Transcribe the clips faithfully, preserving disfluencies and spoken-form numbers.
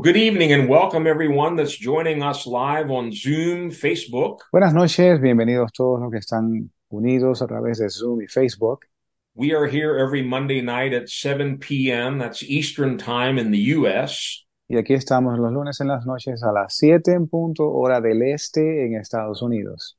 good evening and welcome everyone that's joining us live on Zoom, Facebook. Buenas noches, bienvenidos todos los que están unidos a través de Zoom y Facebook. We are here every Monday night at seven p.m. That's Eastern Time in the U S. Y aquí estamos los lunes en las noches a las siete en punto, hora del este en Estados Unidos.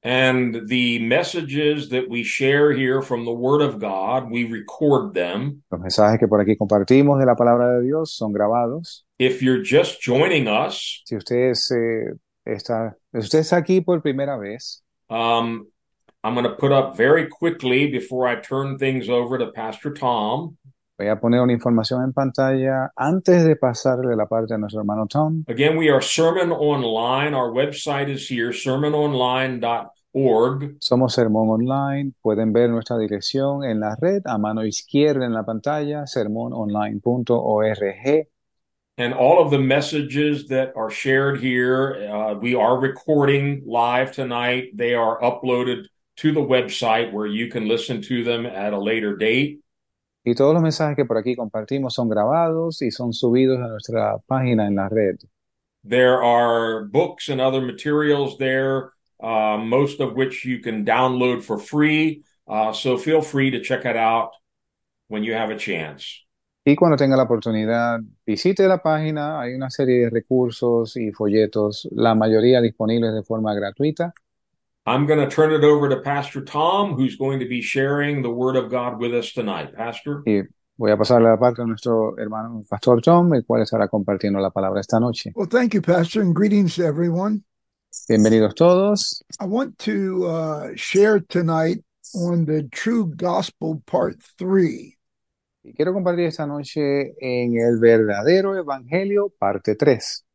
And the messages that we share here from the Word of God, we record them. Los mensajes que por aquí compartimos de la palabra de Dios son grabados. If you're just joining us, Si usted, es, eh, está, si usted está aquí por primera vez, um, I'm going to put up very quickly before I turn things over to Pastor Tom. voy a poner una información en pantalla antes de pasarle la parte a nuestro hermano Tom. Again, we are Sermon Online. Our website is here, sermon online dot org. Somos Sermón Online. Pueden ver nuestra dirección en la red a mano izquierda en la pantalla, sermon online punto org. And all of the messages that are shared here, uh, we are recording live tonight. They are uploaded to the website where you can listen to them at a later date. Y todos los mensajes que por aquí compartimos son grabados y son subidos a nuestra página en la red. There are books and other materials there, uh, most of which you can download for free. Uh, so feel free to check it out when you have a chance. Y cuando tenga la oportunidad, visite la página. Hay una serie de recursos y folletos, la mayoría disponibles de forma gratuita. I'm going to turn it over to Pastor Tom, who's going to be sharing the Word of God with us tonight. Pastor? Y voy a pasarle la parte a nuestro hermano Pastor Tom, el cual estará compartiendo la palabra esta noche. Well, thank you, Pastor, and greetings to everyone. Bienvenidos todos. I want to uh, share tonight on the True Gospel Part three. Y quiero compartir esta noche en el verdadero evangelio, parte tres.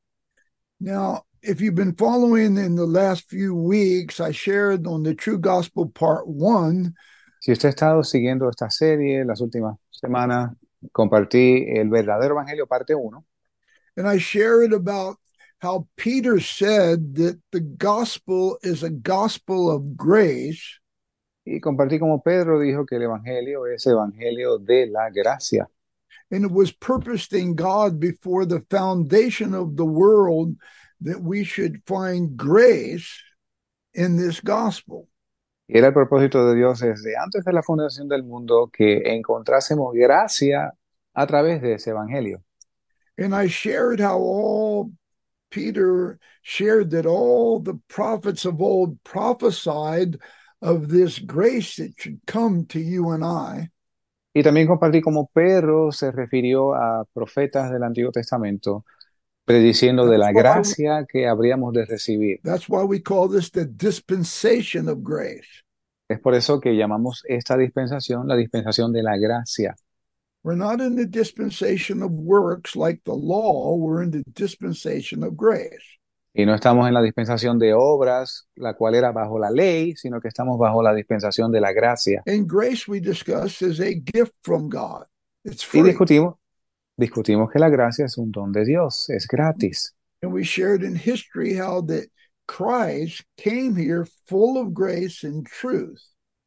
Now, if you've been following in the last few weeks, I shared on the True Gospel Part one. Si usted ha estado siguiendo esta serie las últimas semanas, compartí el verdadero evangelio, parte uno. And I shared about how Peter said that the gospel is a gospel of grace. Y compartí como Pedro dijo que el evangelio es evangelio de la gracia. And it was purposed in God before the foundation of the world that we should find grace in this gospel. Y era el propósito de Dios desde antes de la fundación del mundo que encontrásemos gracia a través de ese evangelio. And I shared how all Peter shared that all the prophets of old prophesied of this grace that should come to you and I. Y también compartí cómo Pedro se refirió a profetas del Antiguo Testamento prediciendo de la gracia que habríamos de recibir. That's why we call this the dispensation of grace. Es por eso que llamamos esta dispensación la dispensación de la gracia. We're not in the dispensation of works like the law, we're in the dispensation of grace. Y no estamos en la dispensación de obras, la cual era bajo la ley, sino que estamos bajo la dispensación de la gracia. And grace, we discussed, is a gift from God. It's Y free. discutimos, discutimos que la gracia es un don de Dios, es gratis. And we shared in history how that Christ came here full of grace and truth.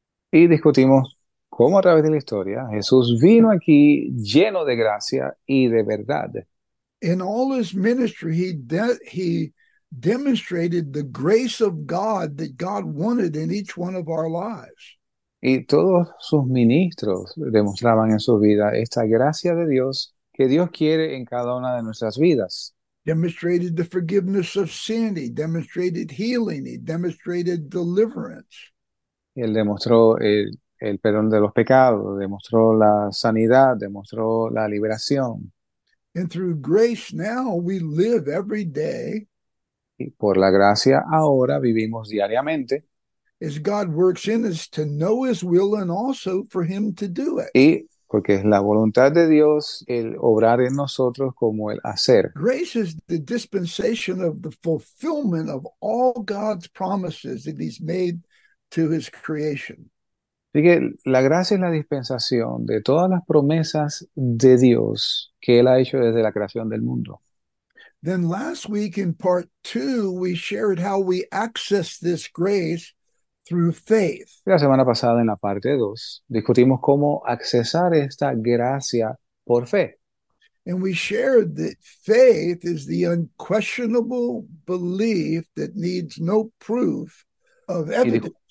Y discutimos cómo a través de la historia Jesús vino aquí lleno de gracia y de verdad. In all his ministry, he de- he demonstrated the grace of God that God wanted in each one of our lives. Y todos sus ministros demostraban en su vida esta gracia de Dios que Dios quiere en cada una de nuestras vidas. Demonstrated the forgiveness of sin. He demonstrated healing. He demonstrated deliverance. Y Él demostró el, el perdón de los pecados, demostró la sanidad, demostró la liberación. And through grace now we live every day Y por la gracia ahora vivimos diariamente. as God works in us to know his will and also for him to do it. Y porque es la voluntad de Dios el obrar en nosotros como el hacer. Grace is the dispensation of the fulfillment of all God's promises that he's made to his creation. Así que la gracia es la dispensación de todas las promesas de Dios que Él ha hecho desde la creación del mundo. Then last week in part two, we shared how we access this grace through faith. La semana pasada en la parte dos discutimos cómo accesar esta gracia por fe. And we shared that faith is the unquestionable belief that needs no proof of Y, discu- evidence.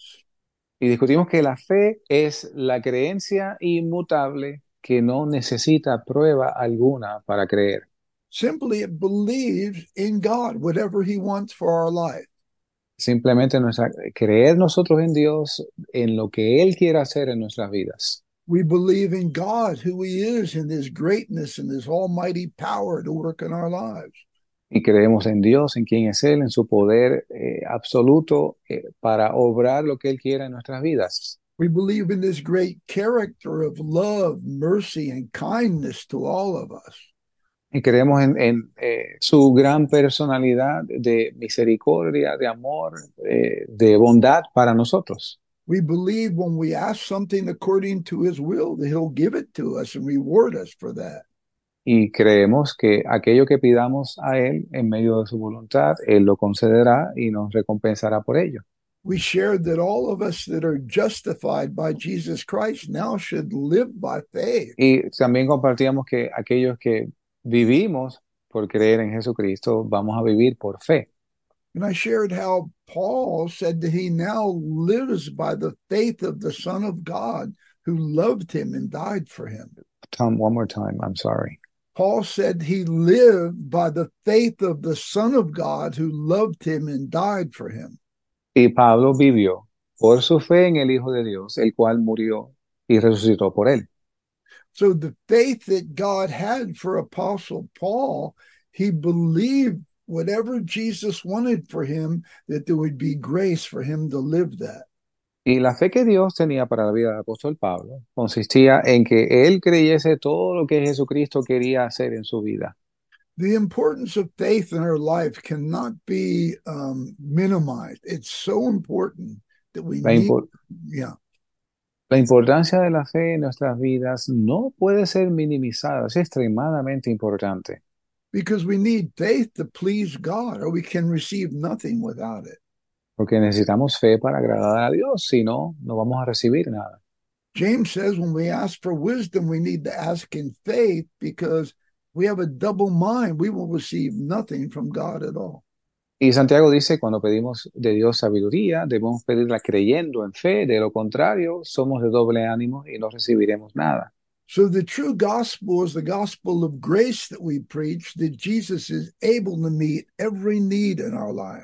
y discutimos que la fe es la creencia inmutable que no necesita prueba alguna para creer. Simply, it believes in God, whatever He wants for our life. Simplemente nuestra, creer nosotros en Dios, en lo que Él quiere hacer en nuestras vidas. We believe in God, who He is, and His greatness and His almighty power to work in our lives. Y creemos en Dios, en quién es Él, en su poder eh, absoluto eh, para obrar lo que Él quiera en nuestras vidas. We believe in this great character of love, mercy, and kindness to all of us. Y creemos en, en eh, su gran personalidad de misericordia, de amor, eh, de bondad para nosotros. We believe when we ask something according to His will, that He'll give it to us and reward us for that. Y creemos que aquello que pidamos a Él en medio de su voluntad, Él lo concederá y nos recompensará por ello. We shared that all of us that are justified by Jesus Christ now should live by faith. Y también compartíamos que aquellos que vivimos por creer en Jesucristo, vamos a vivir por fe. And I shared how Paul said that he now lives by the faith of the Son of God who loved him and died for him. Tom, one more time, I'm sorry. Paul said he lived by the faith of the Son of God who loved him and died for him. Y Pablo vivió por su fe en el Hijo de Dios, el cual murió y resucitó por él. So the faith that God had for Apostle Paul, he believed whatever Jesus wanted for him, that there would be grace for him to live that. Y la fe que Dios tenía para la vida del apóstol Pablo consistía en que él creyese todo lo que Jesucristo quería hacer en su vida. The importance of faith in our life cannot be um, minimized. It's so important that we La, need, impor- yeah. la importancia de la fe en nuestras vidas no puede ser minimizada, es extremadamente importante. Because we need faith to please God, or we can receive nothing without it. Porque necesitamos fe para agradar a Dios, si no, no vamos a recibir nada. James says when we ask for wisdom, we need to ask in faith, because we have a double mind. We will receive nothing from God at all. Y Santiago dice, cuando pedimos de Dios sabiduría, debemos pedirla creyendo en fe, de lo contrario, somos de doble ánimo y no recibiremos nada. So the true gospel is the gospel of grace that we preach, that Jesus is able to meet every need in our lives.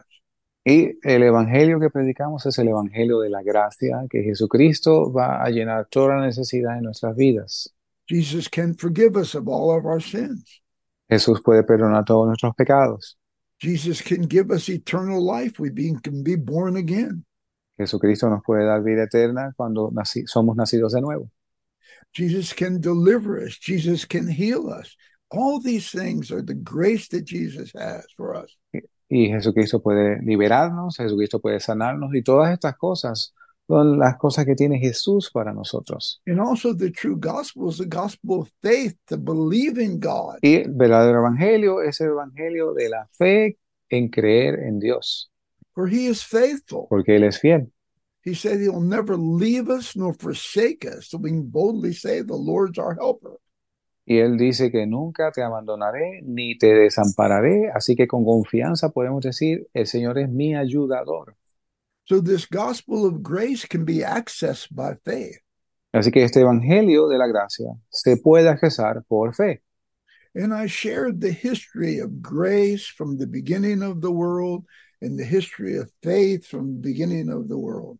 Y el evangelio que predicamos es el evangelio de la gracia, que Jesucristo va a llenar toda la necesidad de nuestras vidas. Jesus can forgive us of all of our sins. Jesús puede perdonar todos nuestros pecados. Jesus can give us eternal life. We be, can be born again. Jesucristo nos puede dar vida eterna cuando naci- somos nacidos de nuevo. Jesus can deliver us. Jesus can heal us. All these things are the grace that Jesus has for us. Y Jesucristo puede liberarnos, Jesucristo puede sanarnos, y todas estas cosas son las cosas que tiene Jesús para nosotros. And also the true gospel is the gospel of faith, to believe in God. Y el verdadero evangelio es el evangelio de la fe en creer en Dios, For he is faithful. porque Él es fiel. He said he'll never leave us nor forsake us. So we can boldly say the Lord's our helper. Y Él dice que nunca te abandonaré ni te desampararé, así que con confianza podemos decir, el Señor es mi ayudador. So this gospel of grace can be accessed by faith. Así que este evangelio de la gracia se puede accesar por fe. And I shared the history of grace from the beginning of the world and the history of faith from the beginning of the world.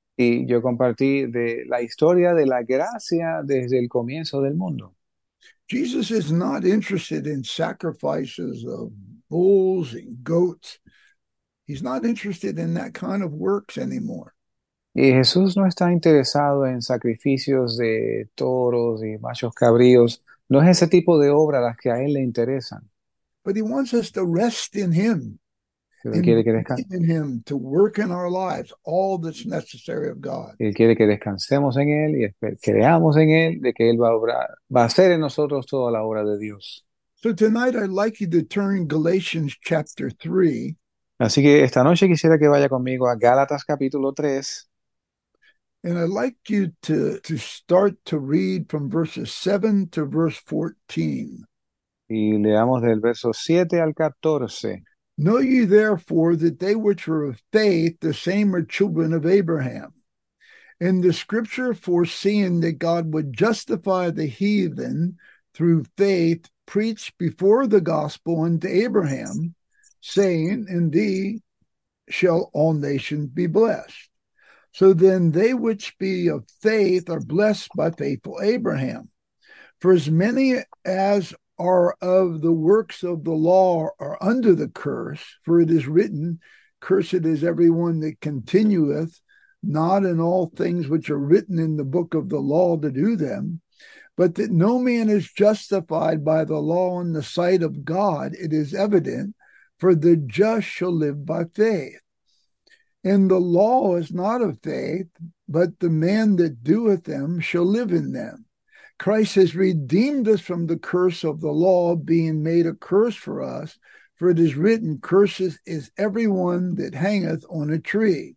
Y yo compartí de la historia de la gracia desde el comienzo del mundo. Jesus is not interested in sacrifices of bulls and goats. He's not interested in that kind of works anymore. Y Jesús no está interesado en sacrificios de toros y machos cabríos. No es ese tipo de obra las que a Él le interesan. But he wants us to rest in him Él and quiere que, descan- believe in him to work in our lives all that's necessary of God. Él quiere que descansemos en Él y espe- creamos en Él de que Él va a obrar, va a hacer en nosotros toda la obra de Dios. So tonight I'd like you to turn Galatians chapter three. Así que esta noche quisiera que vaya conmigo a Gálatas capítulo tres. And I'd like you to, to start to read from verses seven to verse fourteen. Y leamos del verso siete al catorce. Know ye therefore that they which are of faith, the same are children of Abraham. And the scripture, foreseeing that God would justify the heathen through faith, preached before the gospel unto Abraham, saying, in thee shall all nations be blessed. So then they which be of faith are blessed by faithful Abraham. For as many as are of the works of the law are under the curse, for it is written, cursed is everyone that continueth not in all things which are written in the book of the law to do them, but that no man is justified by the law in the sight of God, it is evident, for the just shall live by faith. And the law is not of faith, but the man that doeth them shall live in them. Christ has redeemed us from the curse of the law, being made a curse for us, for it is written, cursed is everyone that hangeth on a tree,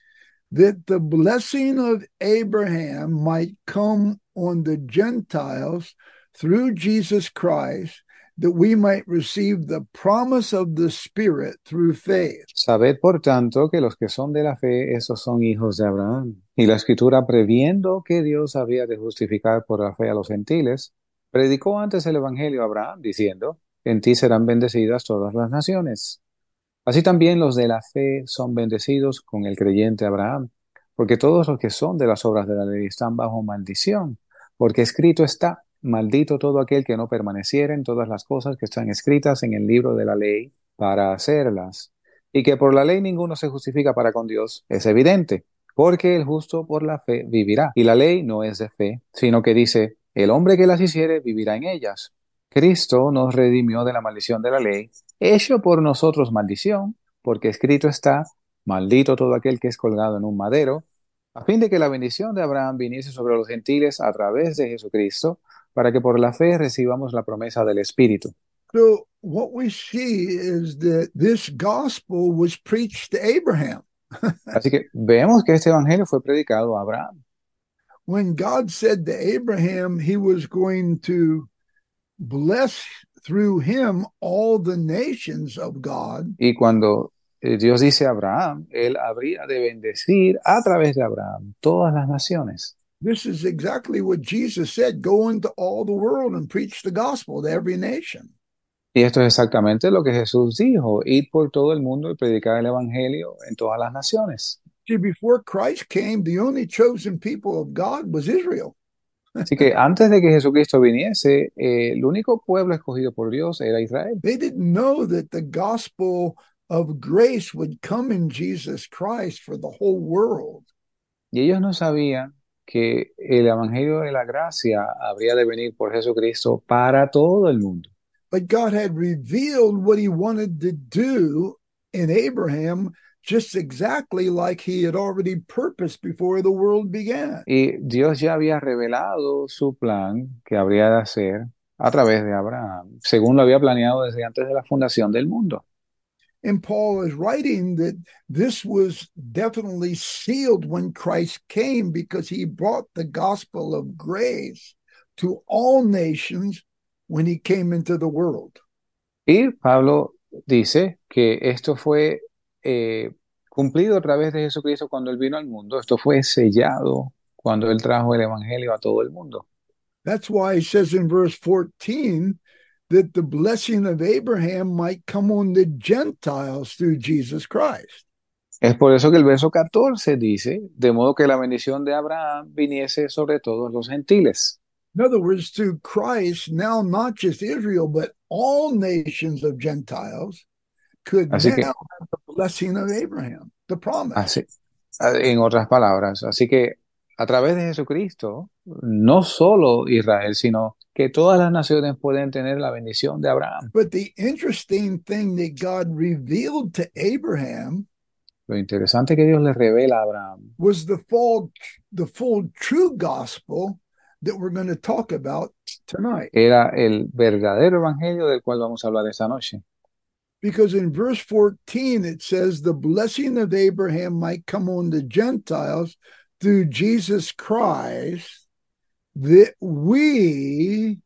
that the blessing of Abraham might come on the Gentiles through Jesus Christ, that we might receive the promise of the Spirit through faith. Sabed, por tanto, que los que son de la fe, esos son hijos de Abraham. Y la Escritura, previendo que Dios había de justificar por la fe a los gentiles, predicó antes el Evangelio a Abraham, diciendo, en ti serán bendecidas todas las naciones. Así también los de la fe son bendecidos con el creyente Abraham, porque todos los que son de las obras de la ley están bajo maldición, porque escrito está, maldito todo aquel que no permaneciera en todas las cosas que están escritas en el libro de la ley para hacerlas. Y que por la ley ninguno se justifica para con Dios, es evidente, porque el justo por la fe vivirá. Y la ley no es de fe, sino que dice, el hombre que las hiciere vivirá en ellas. Cristo nos redimió de la maldición de la ley, hecho por nosotros maldición, porque escrito está, maldito todo aquel que es colgado en un madero, a fin de que la bendición de Abraham viniese sobre los gentiles a través de Jesucristo, para que por la fe recibamos la promesa del Espíritu. So what we see is that this gospel was preached to Abraham. Así que vemos que este evangelio fue predicado a Abraham. When God said to Abraham he was going to bless through him all the nations of God. Y cuando eh, Dios dice a Abraham, él habría de bendecir a través de Abraham todas las naciones. This is exactly what Jesus said, go into all the world and preach the gospel to every nation. Y esto es exactamente lo que Jesús dijo, ir por todo el mundo y predicar el evangelio en todas las naciones. See, before Christ came, the only chosen people of God was Israel. Así que antes de que Jesucristo viniese, eh, el único pueblo escogido por Dios era Israel. They didn't know that the gospel of grace would come in Jesus Christ for the whole world. Y ellos no sabían que el evangelio de la gracia habría de venir por Jesucristo para todo el mundo. But God had revealed what he wanted to do in Abraham just exactly like he had already purposed before the world began. Y Dios ya había revelado su plan que habría de hacer a través de Abraham, según lo había planeado desde antes de la fundación del mundo. And Paul is writing that this was definitely sealed when Christ came because he brought the gospel of grace to all nations when he came into the world. Y Pablo dice que esto fue eh, cumplido a través de Jesucristo cuando él vino al mundo. Esto fue sellado cuando él trajo el evangelio a todo el mundo. That's why he says in verse fourteen that the blessing of Abraham might come on the Gentiles through Jesus Christ. Es por eso que el verso catorce dice, de modo que la bendición de Abraham viniese sobre todos los gentiles. In other words, through Christ, now not just Israel, but all nations of Gentiles could Así now que, have the blessing of Abraham, the promise. así, en otras palabras, así que a través de Jesucristo, no solo Israel, sino que todas las naciones pueden tener la bendición de Abraham. But the interesting thing that God revealed to Abraham Lo interesante que Dios le revela a Abraham was the full, the full true gospel that we're going to talk about tonight. era el verdadero evangelio del cual vamos a hablar esta noche. Because in verse fourteen, it says, the blessing of Abraham might come on the Gentiles through Jesus Christ, that we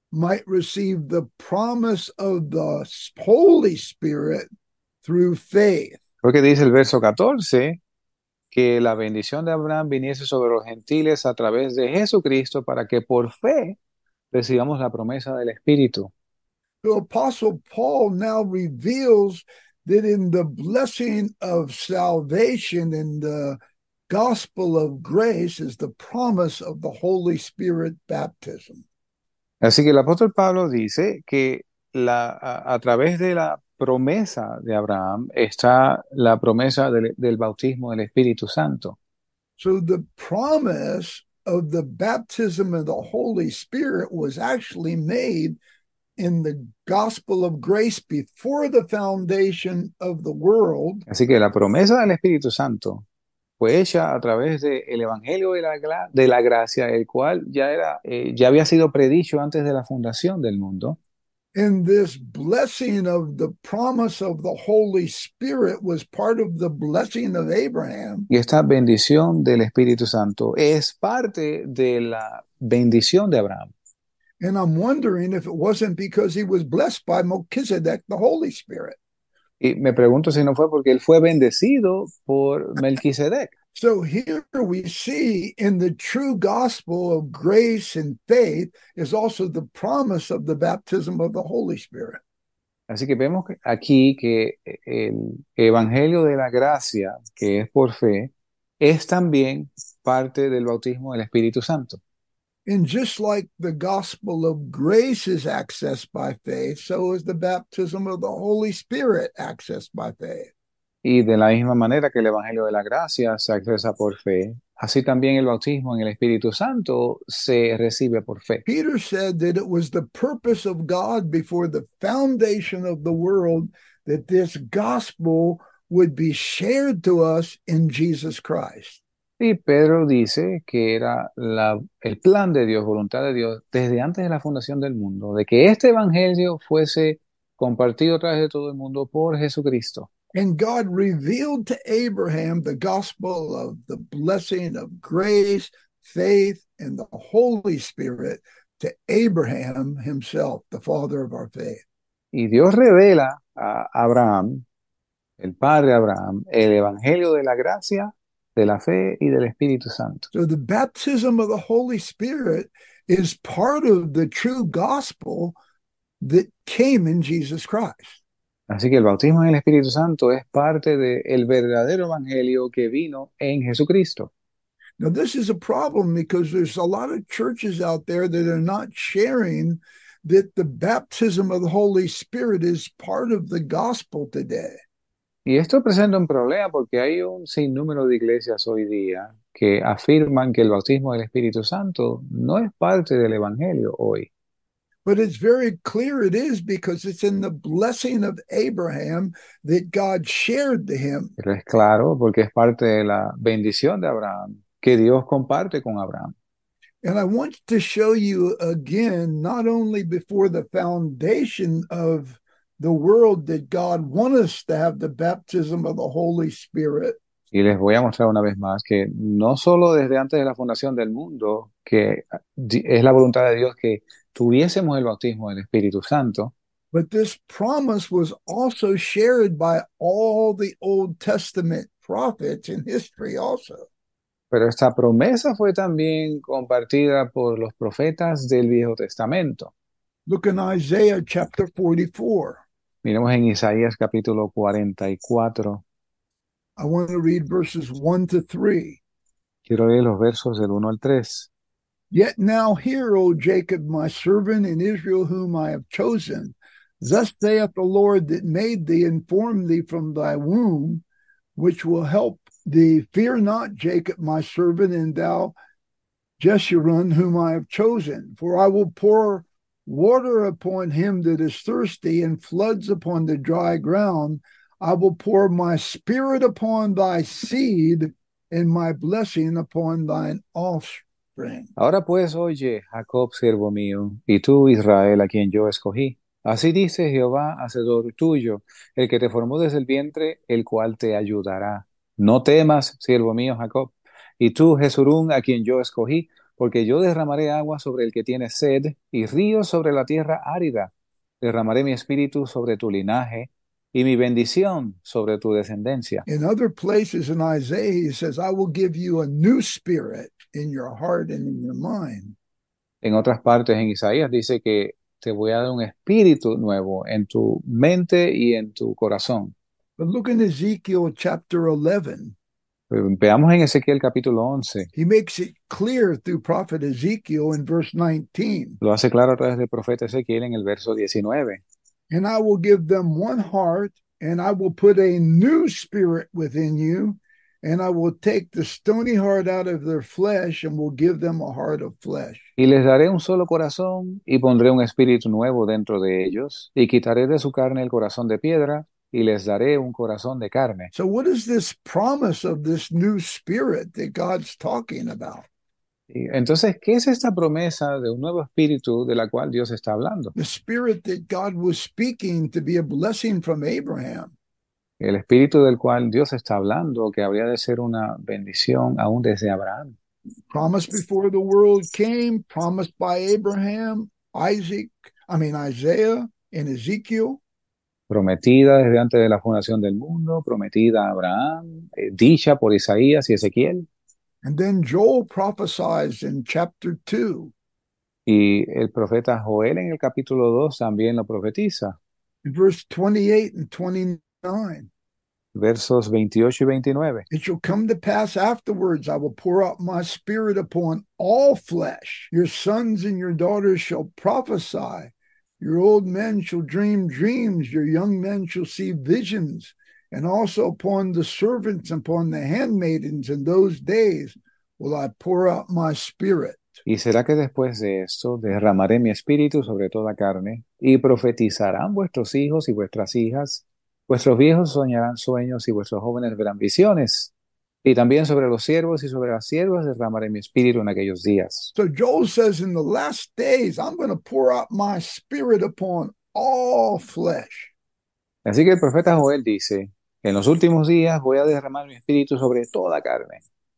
might receive the promise of the Holy Spirit through faith. Porque dice el verso catorce que la bendición de Abraham viniese sobre los gentiles a través de Jesucristo para que por fe recibamos la promesa del Espíritu. The Apostle Paul now reveals that in the blessing of salvation in the gospel of grace is the promise of the Holy Spirit baptism. Así que el apóstol Pablo dice que la, a, a través de la promesa de Abraham está la promesa del, del bautismo del Espíritu Santo. So the promise of the baptism of the Holy Spirit was actually made in the gospel of grace before the foundation of the world. Así que la promesa del Espíritu Santo fue hecha a través del Evangelio de la, gra- de la gracia, el cual ya, era, eh, ya había sido predicho antes de la fundación del mundo. And this blessing of the promise of the Holy Spirit was part of the blessing of Abraham. Y esta bendición del Espíritu Santo es parte de la bendición de Abraham. And I'm wondering if it wasn't because he was blessed by Melchizedek, the Holy Spirit. Y me pregunto si no fue porque él fue bendecido por Melquisedec. So here we see in the true gospel of grace and faith is also the promise of the baptism of the Holy Spirit. Así que vemos que- aquí que el Evangelio de la gracia, que es por fe, es también parte del bautismo del Espíritu Santo. And just like the gospel of grace is accessed by faith, so is the baptism of the Holy Spirit accessed by faith. Y de la misma manera que el Evangelio de la gracia se accesa por fe, así también el bautismo en el Espíritu Santo se recibe por fe. Peter said that it was the purpose of God before the foundation of the world that this gospel would be shared to us in Jesus Christ. Y Pedro dice que era la, el plan de Dios, voluntad de Dios, desde antes de la fundación del mundo, de que este Evangelio fuese compartido a través de todo el mundo por Jesucristo. And God revealed to Abraham the gospel of the blessing of grace, faith, and the Holy Spirit to Abraham himself, the father of our faith. Y Dios revela a Abraham, el padre Abraham, el Evangelio de la gracia, de la fe y del Espíritu Santo. So the baptism of the Holy Spirit is part of the true gospel that came in Jesus Christ. Así que el bautismo en el Espíritu Santo es parte del verdadero Evangelio que vino en Jesucristo. Now, this is a problem because there's a lot of churches out there that are not sharing that the baptism of the Holy Spirit is part of the gospel today. Y esto presenta un problema porque hay un sinnúmero de iglesias hoy día que afirman que el bautismo del Espíritu Santo no es parte del Evangelio hoy. But it's very clear it is because it's in the blessing of Abraham that God shared to him. Pero es claro porque es parte de la bendición de Abraham que Dios comparte con Abraham. And I want to show you again, not only before the foundation of the world that God wants us to have the baptism of the Holy Spirit, Y les voy a mostrar una vez más que no solo desde antes de la fundación del mundo, que di- es la voluntad de Dios que tuviésemos el bautismo del Espíritu Santo, but this promise was also shared by all the Old Testament prophets in history also. pero esta promesa fue también compartida por los profetas del Viejo Testamento. Look in Isaiah chapter forty-four. Miremos en Isaías capítulo cuarenta y cuatro. I want to read verses one to three. Quiero leer los versos del uno al tres. Yet now hear, O Jacob, my servant, and Israel, whom I have chosen. Thus saith the Lord that made thee and formed thee from thy womb, which will help thee. Fear not, Jacob, my servant, and thou, Jeshurun, whom I have chosen. For I will pour water upon him that is thirsty, and floods upon the dry ground. I will pour my spirit upon thy seed, and my blessing upon thine offspring. Ahora pues, oye, Jacob, siervo mío, y tú, Israel, a quien yo escogí. Así dice Jehová, hacedor tuyo, el que te formó desde el vientre, el cual te ayudará. No temas, siervo mío, Jacob, y tú, Jesurún, a quien yo escogí, porque yo derramaré agua sobre el que tiene sed y ríos sobre la tierra árida. Derramaré mi espíritu sobre tu linaje y mi bendición sobre tu descendencia. In other places in Isaiah, he says, I will give you a new spirit in your heart and in your mind. En otras partes en Isaías dice que te voy a dar un espíritu nuevo en tu mente y en tu corazón. But look in Ezekiel chapter eleven. Veamos en Ezequiel capítulo once. He makes it clear through prophet Ezekiel in verse nineteen. Lo hace claro a través del profeta Ezequiel en el verso diecinueve. And I will give them one heart, and I will put a new spirit within you, and I will take the stony heart out of their flesh and will give them a heart of flesh. Y les daré un solo corazón y pondré un espíritu nuevo dentro de ellos y quitaré de su carne el corazón de piedra y les daré un corazón de carne. So, what is this promise of this new spirit that God's talking about? Y entonces, ¿qué es esta promesa de un nuevo espíritu de la cual Dios está hablando? The spirit that God was speaking to be a blessing from Abraham. El espíritu del cual Dios está hablando, que habría de ser una bendición aún desde Abraham. Promised before the world came, promised by Abraham, Isaac, I mean Isaiah and Ezekiel. Prometida desde antes de la fundación del mundo, prometida a Abraham, eh, dicha por Isaías y Ezequiel. And then Joel prophesies in chapter two. Y el profeta Joel en el capítulo dos también lo profetiza. In verse twenty-eight and twenty-nine. Versos veintiocho y veintinueve. It shall come to pass afterwards, I will pour out my spirit upon all flesh. Your sons and your daughters shall prophesy. Your old men shall dream dreams. Your young men shall see visions. And also upon the servants, upon the handmaidens in those days will I pour out my spirit. Y será que después de esto derramaré mi espíritu sobre toda carne, y profetizarán vuestros hijos y vuestras hijas, vuestros viejos soñarán sueños y vuestros jóvenes verán visiones. Y también sobre los siervos y sobre las siervas derramaré mi espíritu en aquellos días. So Joel says, in the last days, I'm going to pour out my spirit upon all flesh. Así que el profeta Joel dice, en los últimos días voy a derramar mi espíritu sobre toda carne.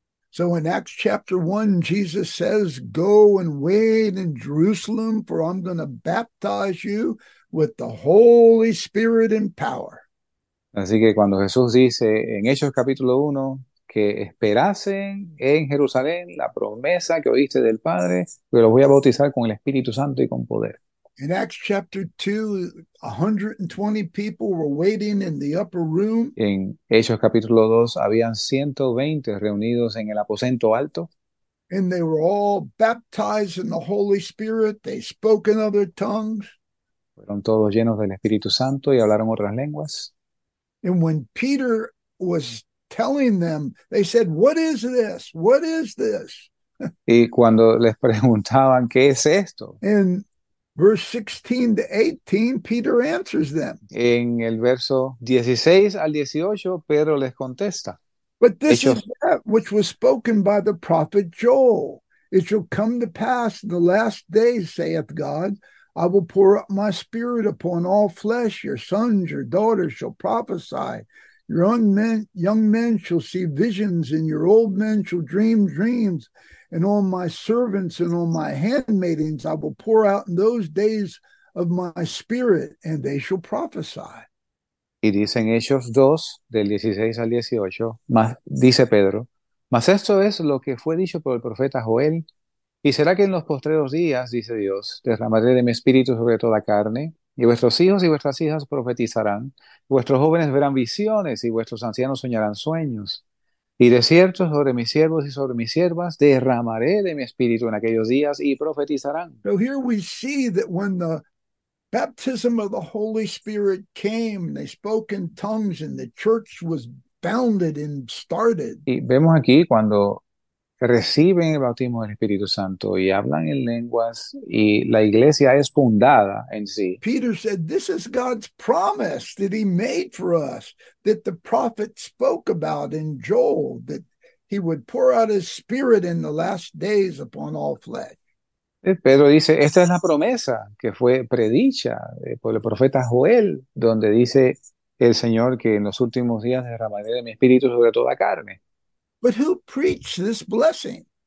So in Acts chapter one, Jesus says, go and wait in Jerusalem, for I'm going to baptize you with the Holy Spirit and power. Así que cuando Jesús dice en Hechos capítulo uno que esperasen en Jerusalén la promesa que oíste del Padre, que los voy a bautizar con el Espíritu Santo y con poder. In Acts chapter two, one hundred twenty people were waiting in the upper room. En Hechos capítulo dos habían ciento veinte reunidos en el aposento alto. And they were all baptized in the Holy Spirit. They spoke in other tongues. Fueron todos llenos del Espíritu Santo y hablaron otras lenguas. And when Peter was telling them, they said, what is this? What is this? Y cuando les preguntaban, ¿qué es esto? In verse sixteen to eighteen, Peter answers them. En el verso dieciséis al dieciocho, Pedro les contesta. But this Hechos. is that which was spoken by the prophet Joel. It shall come to pass in the last days, saith God, I will pour out my spirit upon all flesh. Your sons, your daughters shall prophesy. Your young men, young men shall see visions, and your old men shall dream dreams. And on my servants and on my handmaidens I will pour out in those days of my spirit, and they shall prophesy. Y dice en Hechos dos, del dieciséis al dieciocho, más, dice Pedro, mas esto es lo que fue dicho por el profeta Joel, y será que en los postreros días, dice Dios, derramaré de mi espíritu sobre toda carne, y vuestros hijos y vuestras hijas profetizarán, vuestros jóvenes verán visiones, y vuestros ancianos soñarán sueños. Y de cierto sobre mis siervos y sobre mis siervas derramaré de mi espíritu en aquellos días, y profetizarán. So here we see that when the baptism of the Holy Spirit came, they spoke in tongues, and the church was founded and started. Y vemos aquí cuando reciben el bautismo del Espíritu Santo y hablan en lenguas y la iglesia es fundada en sí. Peter said, this is God's promise that he made for us, that the prophet spoke about in Joel, that he would pour out his spirit in the last days upon all flesh. Pedro dice, esta es la promesa que fue predicha por el profeta Joel, donde dice el Señor que en los últimos días derramaré de mi espíritu sobre toda carne. But who preached this blessing?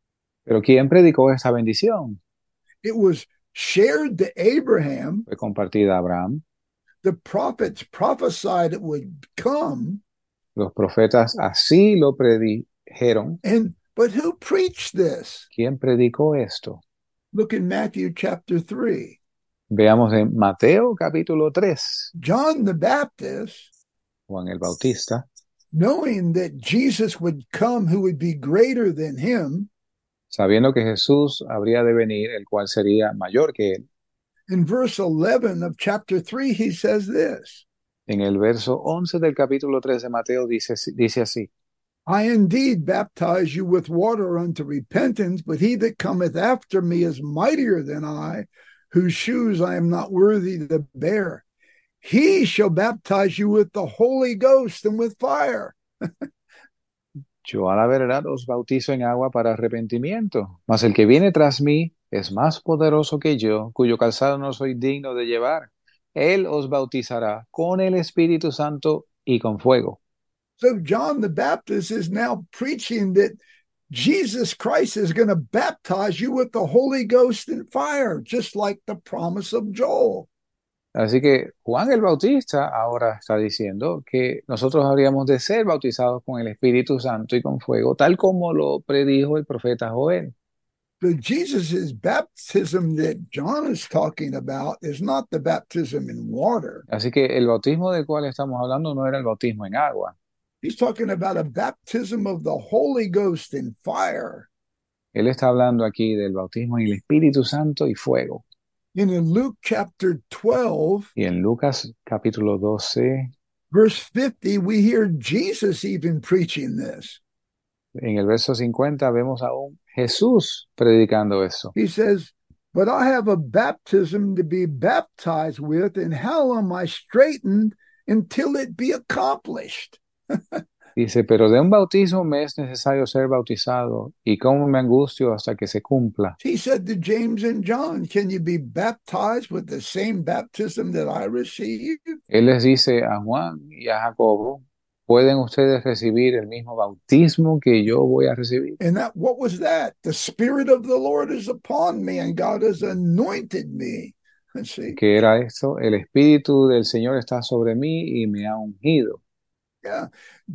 Pero ¿quién predicó esta bendición? It was shared to Abraham. Fue compartida a Abraham. The prophets prophesied it would come. Los profetas así lo predijeron. And but who preached this? ¿Quién predicó esto? Look in Matthew chapter three. Veamos en Mateo capítulo tres. John the Baptist, Juan el Bautista, knowing that Jesus would come who would be greater than him, sabiendo que Jesús habría de venir, el cual sería mayor que él. in verse eleven of chapter three, he says this. En el verso once del capítulo tres de Mateo dice, dice así: I indeed baptize you with water unto repentance, but he that cometh after me is mightier than I, whose shoes I am not worthy to bear. He shall baptize you with the Holy Ghost and with fire. Yo a la verdad os bautizo en agua para arrepentimiento, mas el que viene tras mí es más poderoso que yo, cuyo calzado no soy digno de llevar. Él os bautizará con el Espíritu Santo y con fuego. So John the Baptist is now preaching that Jesus Christ is going to baptize you with the Holy Ghost and fire, just like the promise of Joel. Así que Juan el Bautista ahora está diciendo que nosotros habríamos de ser bautizados con el Espíritu Santo y con fuego, tal como lo predijo el profeta Joel. But Jesus' baptism that John is talking about is not the baptism in water. Así que el bautismo del cual estamos hablando no era el bautismo en agua. He's talking about a baptism of the Holy Ghost in fire. Él está hablando aquí del bautismo en el Espíritu Santo y fuego. And in Luke chapter twelve, Y en Lucas capítulo doce, verse fifty, we hear Jesus even preaching this. en el verso cincuenta, vemos a un Jesús predicando eso. He says, but I have a baptism to be baptized with, and how am I straitened until it be accomplished? Dice, pero de un bautismo me es necesario ser bautizado, y cómo me angustio hasta que se cumpla. He said to James and John, can you be baptized with the same baptism that I received? Él les dice a Juan y a Jacobo, ¿pueden ustedes recibir el mismo bautismo que yo voy a recibir? And that, what was that? The Spirit of the Lord is upon me, and God has anointed me. Let's see. ¿Qué era esto? El Espíritu del Señor está sobre mí y me ha ungido. Yeah.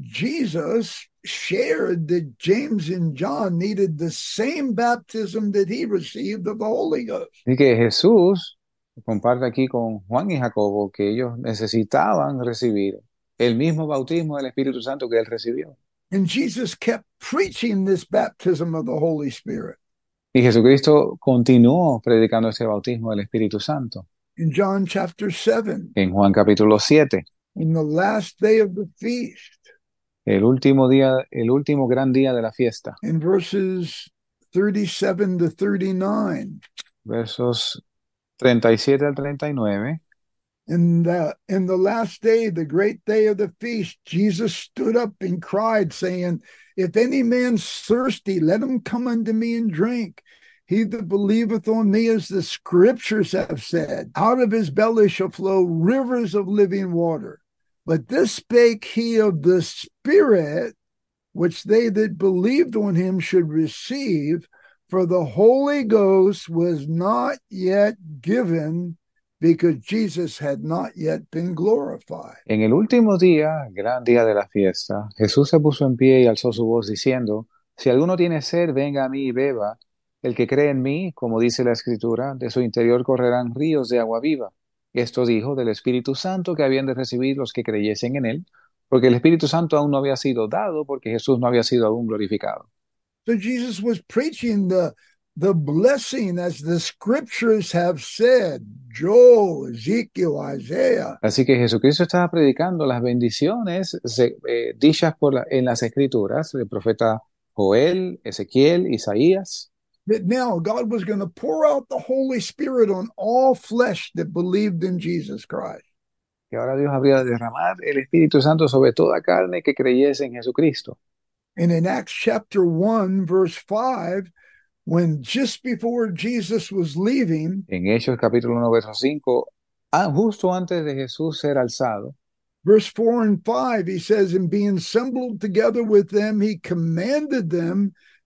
Jesus shared that James and John needed the same baptism that he received of the Holy Ghost. Y que Jesús comparte aquí con Juan y Jacobo que ellos necesitaban recibir el mismo bautismo del Espíritu Santo que él recibió. And Jesus kept preaching this baptism of the Holy Spirit. Y Jesucristo continuó predicando este bautismo del Espíritu Santo. In John chapter seven, En Juan capítulo siete, in the last day of the feast, el último día, el último gran día de la fiesta, in verses thirty-seven to thirty-nine, versos treinta y siete al treinta y nueve. in the, in the last day, the great day of the feast, Jesus stood up and cried, saying, if any man's thirsty, let him come unto me and drink. He that believeth on me, as the scriptures have said, out of his belly shall flow rivers of living water. But this spake he of the Spirit, which they that believed on him should receive, for the Holy Ghost was not yet given, because Jesus had not yet been glorified. En el último día, gran día de la fiesta, Jesús se puso en pie y alzó su voz diciendo, si alguno tiene sed, venga a mí y beba. El que cree en mí, como dice la Escritura, de su interior correrán ríos de agua viva. Esto dijo del Espíritu Santo que habían de recibir los que creyesen en él, porque el Espíritu Santo aún no había sido dado, porque Jesús no había sido aún glorificado. So Jesus was preaching the, the blessing as the scriptures have said, Joel, Ezekiel, Isaiah. Así que Jesucristo estaba predicando las bendiciones se, eh, dichas por la, en las Escrituras, el profeta Joel, Ezequiel, Isaías. That now God was going to pour out the Holy Spirit on all flesh that believed in Jesus Christ. Que ahora Dios habría de derramar el Espíritu Santo sobre toda carne que creyese en Jesucristo. And in Acts chapter one, verse five, when just before Jesus was leaving, En Hechos capítulo uno, verso cinco, ah, justo antes de Jesús ser alzado, verse four and five, he says, and being assembled together with them, he commanded them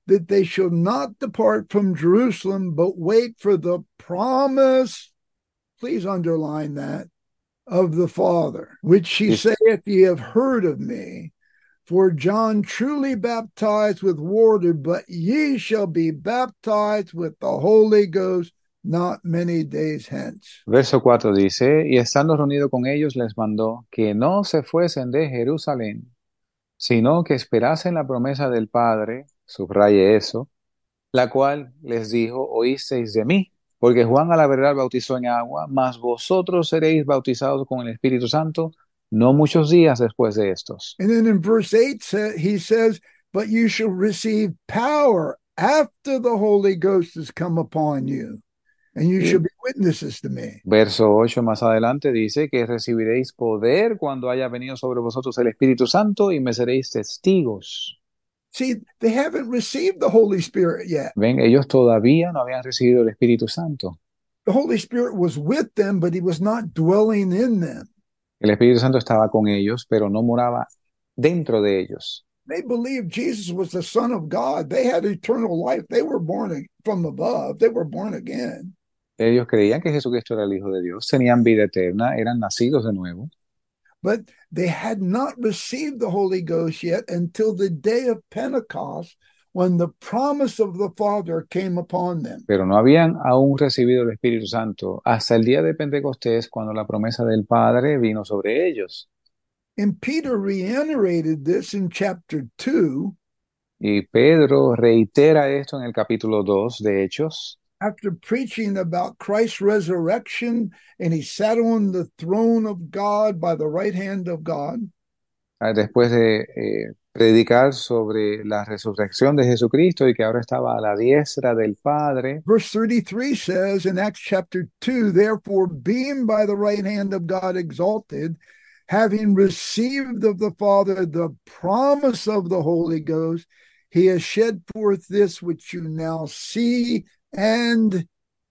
that they shall not depart from Jerusalem, but wait for the promise, please underline that, of the Father, which she Yes. saith, ye have heard of me. For John truly baptized with water, but ye shall be baptized with the Holy Ghost not many days hence. Verso cuatro dice, y estando reunido con ellos les mandó que no se fuesen de Jerusalén, sino que esperasen la promesa del Padre, subraye eso, la cual les dijo, oísteis de mí, porque Juan a la verdad bautizó en agua, mas vosotros seréis bautizados con el Espíritu Santo no muchos días después de estos. And then in verse eight, he says, but you shall receive power after the Holy Ghost has come upon you, and you Sí. shall be witnesses to me. Verso ocho más adelante dice que recibiréis poder cuando haya venido sobre vosotros el Espíritu Santo y me seréis testigos. See, they haven't received the Holy Spirit yet. Ven, ellos todavía no habían recibido el Espíritu Santo. The Holy Spirit was with them, but he was not dwelling in them. El Espíritu Santo estaba con ellos, pero no moraba dentro de ellos. They believed Jesus was the Son of God. They had eternal life. They were born from above. They were born again. Ellos creían que Jesucristo era el Hijo de Dios, tenían vida eterna, eran nacidos de nuevo, But they had not received the Holy Ghost yet until the day of Pentecost, when the promise of the Father came upon them. pero no habían aún recibido el Espíritu Santo hasta el día de Pentecostés, cuando la promesa del Padre vino sobre ellos. And Peter reiterated this in chapter two, Y Pedro reitera esto en el capítulo dos de Hechos, after preaching about Christ's resurrection, and he sat on the throne of God by the right hand of God. ah, después de eh, predicar sobre la resurrección de Jesucristo y que ahora estaba a la diestra del Padre. Verse thirty-three says in Acts chapter two, therefore, being by the right hand of God exalted, having received of the Father the promise of the Holy Ghost, he has shed forth this which you now see and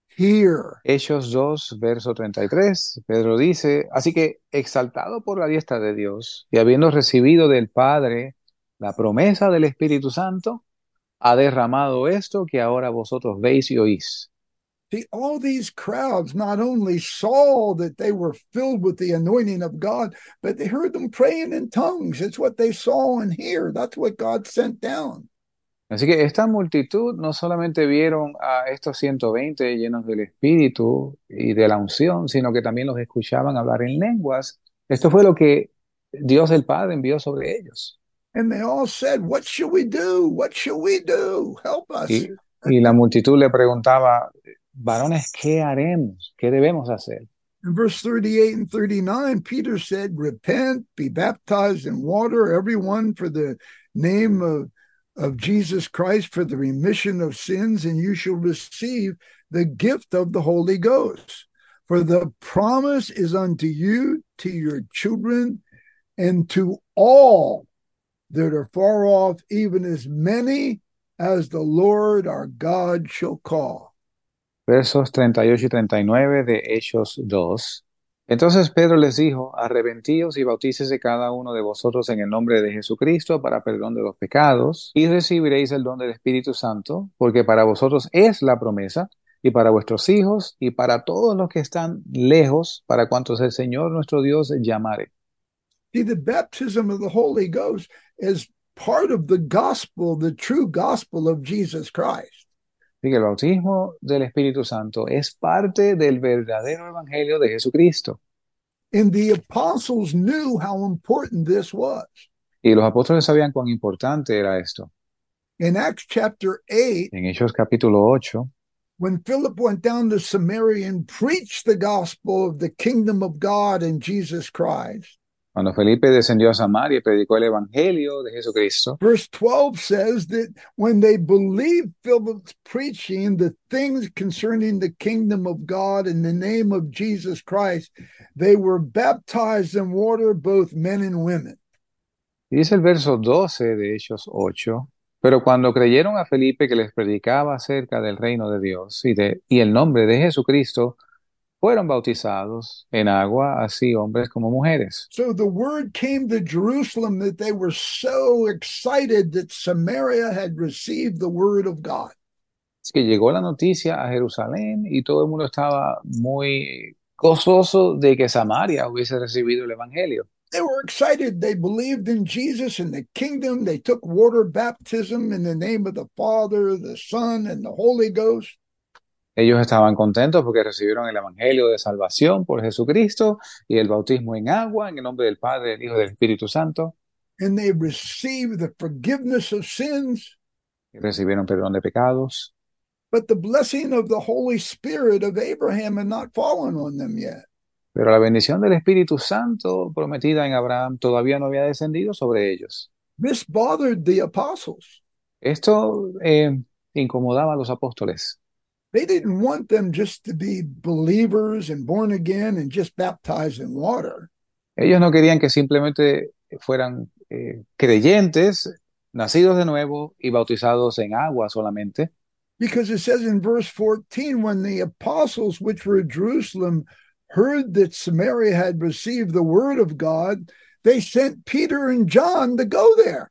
hear. Hechos dos, verso treinta y tres, Pedro dice, así que exaltado por la diestra de Dios y habiendo recibido del Padre la promesa del Espíritu Santo, ha derramado esto que ahora vosotros veis y oís. See, all these crowds not only saw that they were filled with the anointing of God, but they heard them praying in tongues. It's what they saw and hear. That's what God sent down. Así que esta multitud no solamente vieron a estos ciento veinte llenos del Espíritu y de la unción, sino que también los escuchaban hablar en lenguas. Esto fue lo que Dios el Padre envió sobre ellos. And they all said, what should we do? What should we do? Help us. Y, y la multitud le preguntaba, varones, ¿qué haremos? ¿Qué debemos hacer? In verse thirty-eight and thirty-nine, Peter said, repent, be baptized in water, everyone for the name of, of Jesus Christ for the remission of sins, and you shall receive the gift of the Holy Ghost. For the promise is unto you, to your children, and to all that are far off, even as many as the Lord our God shall call. Versos treinta y ocho y treinta y nueve de Hechos dos. Entonces Pedro les dijo, arrepentíos y bautícese cada uno de vosotros en el nombre de Jesucristo para perdón de los pecados, y recibiréis el don del Espíritu Santo, porque para vosotros es la promesa, y para vuestros hijos, y para todos los que están lejos, para cuantos el Señor nuestro Dios llamare. See, the baptism of the Holy Ghost is part of the gospel, the true gospel of Jesus Christ. Así que el bautismo del Espíritu Santo es parte del verdadero evangelio de Jesucristo. And the apostles knew how important this was. Y los apóstoles sabían cuán importante era esto. In Acts chapter eight, En Hechos capítulo ocho, when Philip went down to Samaria and preached the gospel of the kingdom of God and Jesus Christ, cuando Felipe descendió a Samaria y predicó el evangelio de Jesucristo, verse twelve says that when they believed Philip's preaching the things concerning the kingdom of God in the name of Jesus Christ, they were baptized in water, both men and women. y dice el verso doce de Hechos ocho, pero cuando creyeron a Felipe que les predicaba acerca del reino de Dios y, de, y el nombre de Jesucristo, fueron bautizados en agua, así hombres como mujeres. So the word came to Jerusalem that they were so excited that Samaria had received the word of God. Es que llegó la noticia a Jerusalén y todo el mundo estaba muy gozoso de que Samaria hubiese recibido el evangelio. They were excited. They believed in Jesus and the kingdom. They took water baptism in the name of the Father, the Son, and the Holy Ghost. Ellos estaban contentos porque recibieron el evangelio de salvación por Jesucristo y el bautismo en agua en el nombre del Padre, del Hijo y del Espíritu Santo. And they received the forgiveness of sins. Y recibieron perdón de pecados. But the blessing of the Holy Spirit of Abraham had not fallen on them yet. Pero la bendición del Espíritu Santo prometida en Abraham todavía no había descendido sobre ellos. This bothered the apostles. Esto eh, incomodaba a los apóstoles. They didn't want them just to be believers and born again and just baptized in water. Ellos no querían que simplemente fueran eh, creyentes, nacidos de nuevo y bautizados en agua solamente. Because it says in verse fourteen, when the apostles which were at Jerusalem heard that Samaria had received the word of God, they sent Peter and John to go there.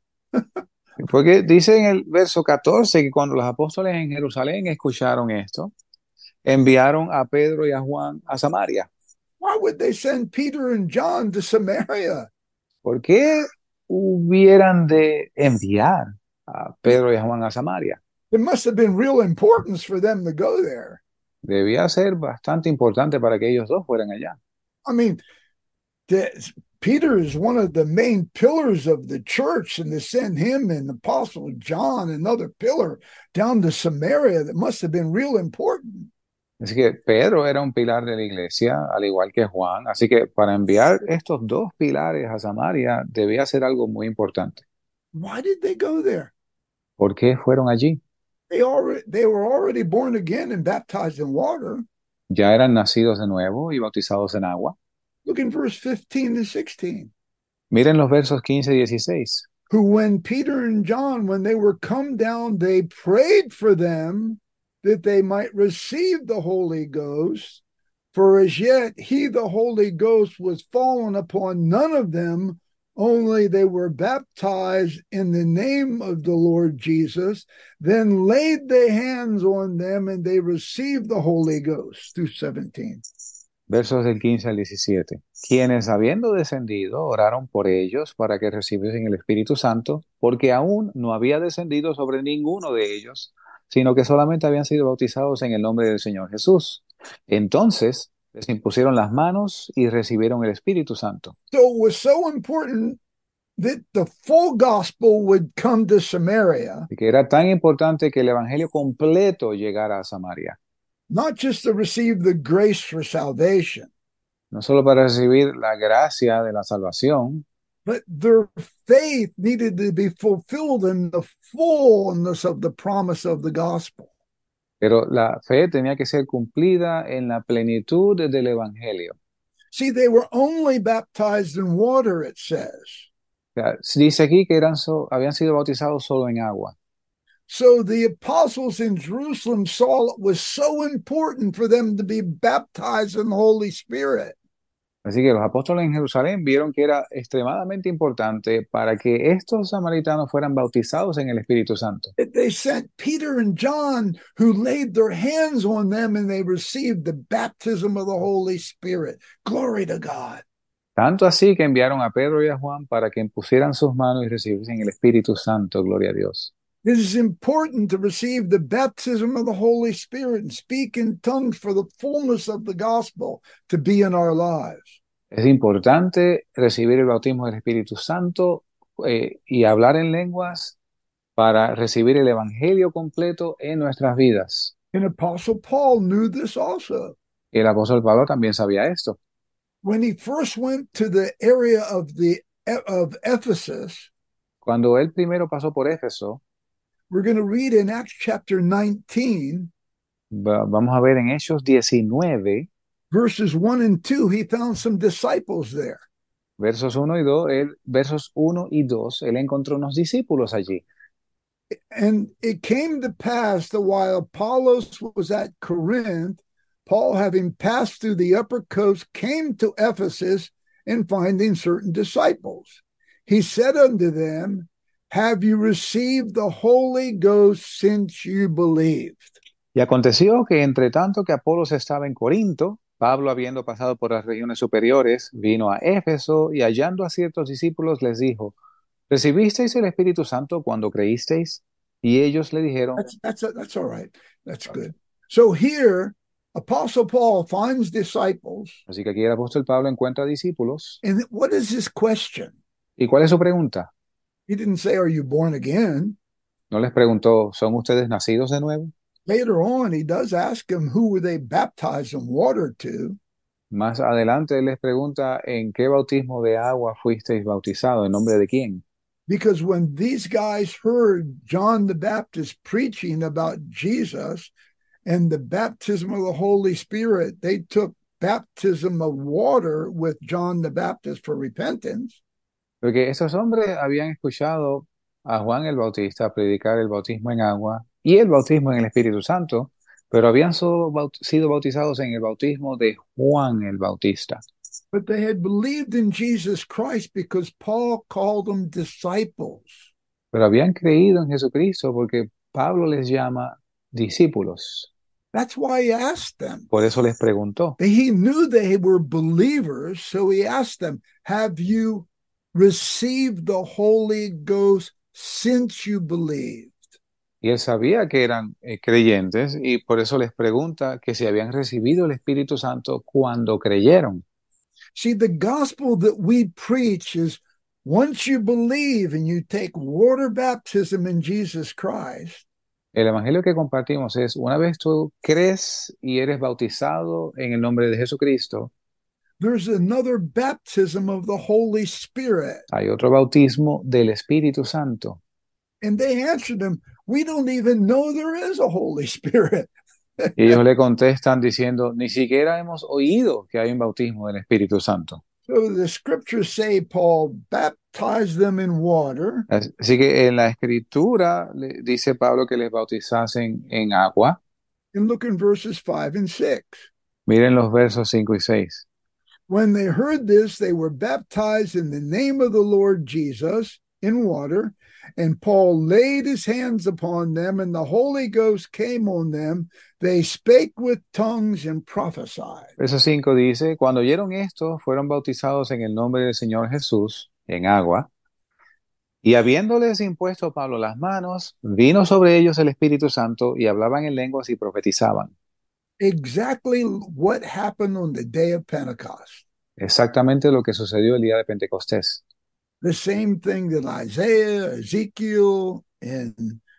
Porque dice en el verso catorce que cuando los apóstoles en Jerusalén escucharon esto, enviaron a Pedro y a Juan a Samaria. Why would they send Peter and John to Samaria? ¿Por qué hubieran de enviar a Pedro y a Juan a Samaria? It must have been real importance for them to go there. Debía ser bastante importante para que ellos dos fueran allá. I mean, the, Peter is one of the main pillars of the church, and to send him and Apostle John, another pillar, down to Samaria, that must have been real important. Así que Pedro era un pilar de la iglesia, al igual que Juan. Así que para enviar estos dos pilares a Samaria debía ser algo muy importante. Why did they go there? ¿Por qué fueron allí? They already they were already born again and baptized in water. Ya eran nacidos de nuevo y bautizados en agua. Look in verse fifteen to sixteen. Miren los versos quince y dieciséis. Who, when Peter and John, when they were come down, they prayed for them that they might receive the Holy Ghost. For as yet he, the Holy Ghost, was fallen upon none of them, only they were baptized in the name of the Lord Jesus, then laid their hands on them, and they received the Holy Ghost. Through seventeen. Versos del quince al diecisiete. Quienes habiendo descendido oraron por ellos para que recibiesen el Espíritu Santo, porque aún no había descendido sobre ninguno de ellos, sino que solamente habían sido bautizados en el nombre del Señor Jesús. Entonces les impusieron las manos y recibieron el Espíritu Santo. So it was so important that the full gospel would come to Samaria, Y que era tan importante que el Evangelio completo llegara a Samaria. not just to receive the grace for salvation, No solo para recibir la gracia de la salvación, but their faith needed to be fulfilled in the fullness of the promise of the gospel. pero la fe tenía que ser cumplida en la plenitud del Evangelio. See, they were only baptized in water, it says. O sea, dice aquí que eran so- habían sido bautizados solo en agua. So the apostles in Jerusalem saw it was so important for them to be baptized in the Holy Spirit. Así que los apóstoles en Jerusalén vieron que era extremadamente importante para que estos samaritanos fueran bautizados en el Espíritu Santo. That they sent Peter and John, who laid their hands on them, and they received the baptism of the Holy Spirit. Glory to God. Tanto así que enviaron a Pedro y a Juan para que impusieran sus manos y recibiesen el Espíritu Santo. Gloria a Dios. It is important to receive the baptism of the Holy Spirit and speak in tongues for the fullness of the gospel to be in our lives. Es importante recibir el bautismo del Espíritu Santo eh, y hablar en lenguas para recibir el Evangelio completo en nuestras vidas. And Apostle Paul knew this also. Y el apóstol Pablo también sabía esto. When he first went to the area of the of Ephesus, Cuando él primero pasó por Éfeso, we're going to read in Acts chapter nineteen, va- vamos a ver en Hechos diecinueve, verses one and two, he found some disciples there. versos uno y dos, él, versos uno y dos, él encontró unos discípulos allí. And it came to pass that while Apollos was at Corinth, Paul, having passed through the upper coast, came to Ephesus, and finding certain disciples, he said unto them, have you received the Holy Ghost since you believed? Y aconteció que entre tanto que Apolos estaba en Corinto, Pablo, habiendo pasado por las regiones superiores, vino a Éfeso y hallando a ciertos discípulos les dijo, ¿recibisteis el Espíritu Santo cuando creísteis? Y ellos le dijeron, That's that's that's all right. That's good. So here, Apostle Paul finds disciples. así que aquí el apóstol Pablo encuentra discípulos. And what is his question? ¿Y cuál es su pregunta? He didn't say, are you born again? No les preguntó, ¿son ustedes nacidos de nuevo? Later on, he does ask them, who were they baptized in water to? Más adelante él les pregunta, ¿en qué bautismo de agua fuisteis bautizados? ¿En nombre de quién? Because when these guys heard John the Baptist preaching about Jesus and the baptism of the Holy Spirit, they took baptism of water with John the Baptist for repentance. Porque esos hombres habían escuchado a Juan el Bautista predicar el bautismo en agua y el bautismo en el Espíritu Santo, pero habían solo baut- sido bautizados en el bautismo de Juan el Bautista. But they had believed in Jesus Christ because Paul called them disciples. Pero habían creído en Jesucristo porque Pablo les llama discípulos. That's why he asked them. Por eso les preguntó. He knew they were believers, so he asked them, have you received the Holy Ghost since you believed? Y él sabía que eran eh, creyentes y por eso les pregunta que si habían recibido el Espíritu Santo cuando creyeron. See, the gospel that we preach is once you believe and you take water baptism in Jesus Christ, El evangelio que compartimos es, una vez tú crees y eres bautizado en el nombre de Jesucristo, there's another baptism of the Holy Spirit. hay otro bautismo del Espíritu Santo. And they answered him, we don't even know there is a Holy Spirit. Y ellos le contestan diciendo, ni siquiera hemos oído que hay un bautismo del Espíritu Santo. So the scriptures say Paul baptized them in water. Así que en la escritura le dice Pablo que les bautizasen en agua. And look in verses five and six. Miren los versos cinco y seis. When they heard this, they were baptized in the name of the Lord Jesus in water. And Paul laid his hands upon them, and the Holy Ghost came on them. They spake with tongues and prophesied. Verso cinco dice, cuando oyeron esto, fueron bautizados en el nombre del Señor Jesús, en agua. Y habiéndoles impuesto Pablo las manos, vino sobre ellos el Espíritu Santo, y hablaban en lenguas y profetizaban. Exactly what happened on the day of Pentecost. Exactamente lo que sucedió el día de Pentecostés. The same thing that Isaiah, Ezekiel, and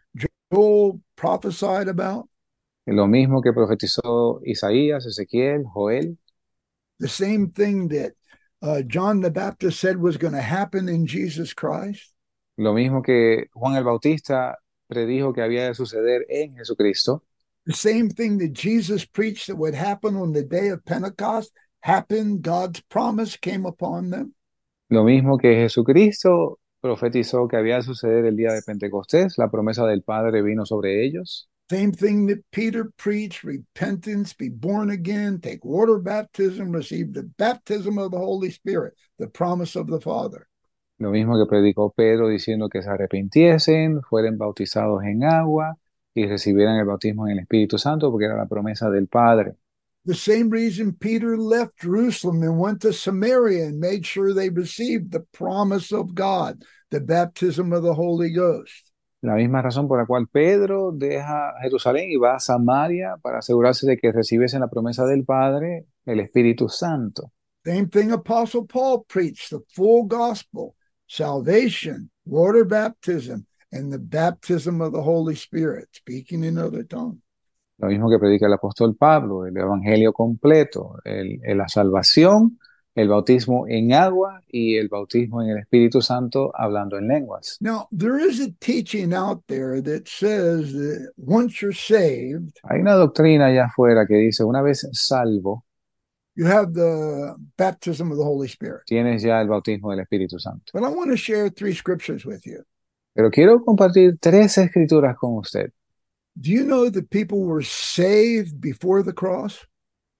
Joel prophesied about. Lo mismo que profetizó Isaías, Ezequiel, Joel. The same thing that uh, John the Baptist said was going to happen in Jesus Christ. Lo mismo que Juan el Bautista predijo que había de suceder en Jesucristo. The same thing that Jesus preached that would happen on the day of Pentecost happened. God's promise came upon them. Lo mismo que Jesucristo profetizó que había de suceder el día de Pentecostés, la promesa del Padre vino sobre ellos. Same thing that Peter preached, repentance, be born again, take water baptism, receive the baptism of the Holy Spirit, the promise of the Father. Lo mismo que predicó Pedro diciendo que se arrepintiesen, fueran bautizados en agua y recibieran el bautismo en el Espíritu Santo porque era la promesa del Padre. The same reason Peter left Jerusalem and went to Samaria and made sure they received the promise of God, the baptism of the Holy Ghost. La misma razón por la cual Pedro deja Jerusalén y va a Samaria para asegurarse de que recibiesen la promesa del Padre, el Espíritu Santo. Same thing Apostle Paul preached, the full gospel, salvation, water baptism, and the baptism of the Holy Spirit, speaking in other tongues. Lo mismo que predica el apóstol Pablo, el evangelio completo, el, el- la salvación, el bautismo en agua y el bautismo en el Espíritu Santo hablando en lenguas. Now, there is a teaching out there that says that once you're saved, Hay una doctrina allá afuera que dice, una vez salvo, you have the baptism of the Holy Spirit. tienes ya el bautismo del Espíritu Santo. But I want to share three scriptures with you. Pero quiero compartir tres escrituras con usted. Do you know that people were saved before the cross?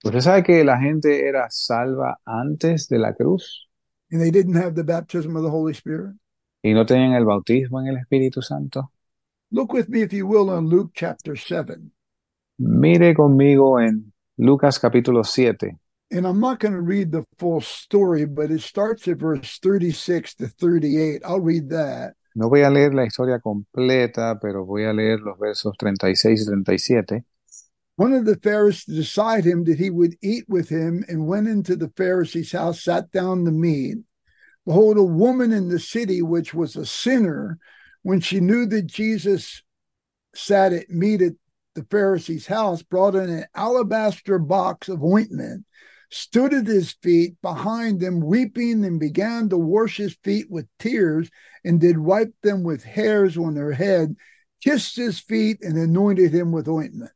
Usted sabe que la gente era salva antes de la cruz and they didn't have the baptism of the Holy Spirit. y no tenían el bautismo en el Espíritu Santo. Look with me, if you will, on Luke chapter seven. Mire conmigo en Lucas capítulo siete. And I'm not going to read the full story, but it starts at verse thirty-six to thirty-eight. I'll read that. No voy a leer la historia completa, pero voy a leer los versos treinta y seis y treinta y siete. One of the Pharisees desired him that he would eat with him, and went into the Pharisee's house, sat down to meat. Behold, a woman in the city, which was a sinner, when she knew that Jesus sat at meat at the Pharisee's house, brought in an alabaster box of ointment, stood at his feet behind him, weeping, and began to wash his feet with tears, and did wipe them with hairs on her head, kissed his feet, and anointed him with ointment.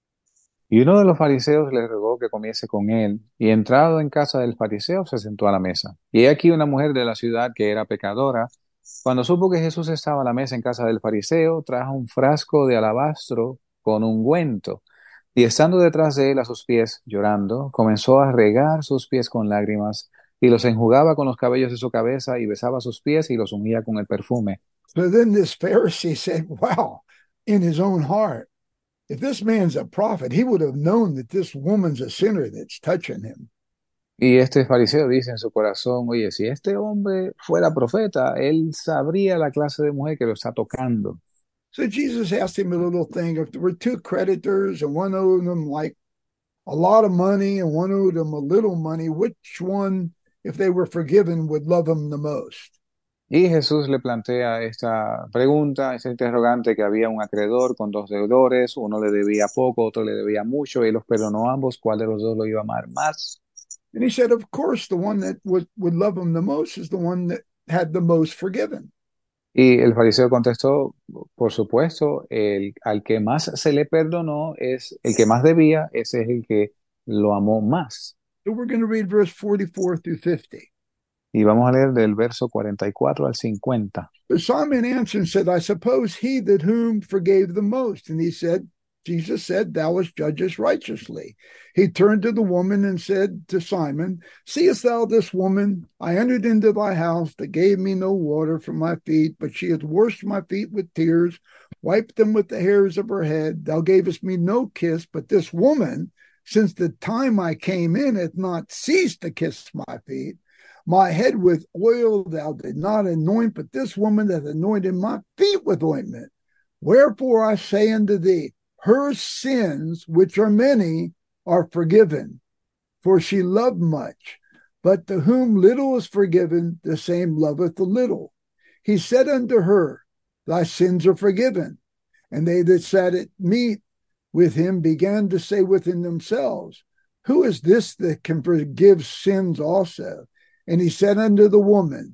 Y uno de los fariseos le rogó que comiese con él, y entrado en casa del fariseo se sentó a la mesa. Y he aquí una mujer de la ciudad que era pecadora, cuando supo que Jesús estaba a la mesa en casa del fariseo, trajo un frasco de alabastro con ungüento, y estando detrás de él a sus pies, llorando, comenzó a regar sus pies con lágrimas, y los enjugaba con los cabellos de su cabeza, y besaba sus pies y los ungía con el perfume. So then this Pharisee said, wow, in his own heart, if this man's a prophet, he would have known that this woman's a sinner that's touching him. Y este fariseo dice en su corazón, oye, si este hombre fuera profeta, él sabría la clase de mujer que lo está tocando. So Jesus asked him a little thing. If there were two creditors and one owed them like a lot of money and one owed them a little money, which one, if they were forgiven, would love him the most? Y Jesús le plantea esta pregunta, esta interrogante, que había un acreedor con dos deudores, uno le debía poco, otro le debía mucho, y los perdonó a ambos, ¿cuál de los dos lo iba a amar más? And he said, of course, the one that would, would love him the most is the one that had the most forgiven. Y el fariseo contestó, por supuesto, el, al que más se le perdonó es el que más debía, ese es el que lo amó más. So we're going to read verse forty-four through fifty. Y vamos a leer del verso cuarenta y cuatro al cincuenta. But Simon answered and said, I suppose he that whom forgave the most. And he said, Jesus said, thou hast judgest righteously. He turned to the woman and said to Simon, seest thou this woman? I entered into thy house, that gave me no water for my feet, but she hath washed my feet with tears, wiped them with the hairs of her head. Thou gavest me no kiss, but this woman, since the time I came in, hath not ceased to kiss my feet. My head with oil thou did not anoint, but this woman hath anointed my feet with ointment. Wherefore I say unto thee, her sins, which are many, are forgiven, for she loved much. But to whom little is forgiven, the same loveth the little. He said unto her, thy sins are forgiven. And they that sat at meat with him began to say within themselves, who is this that can forgive sins also? And he said unto the woman,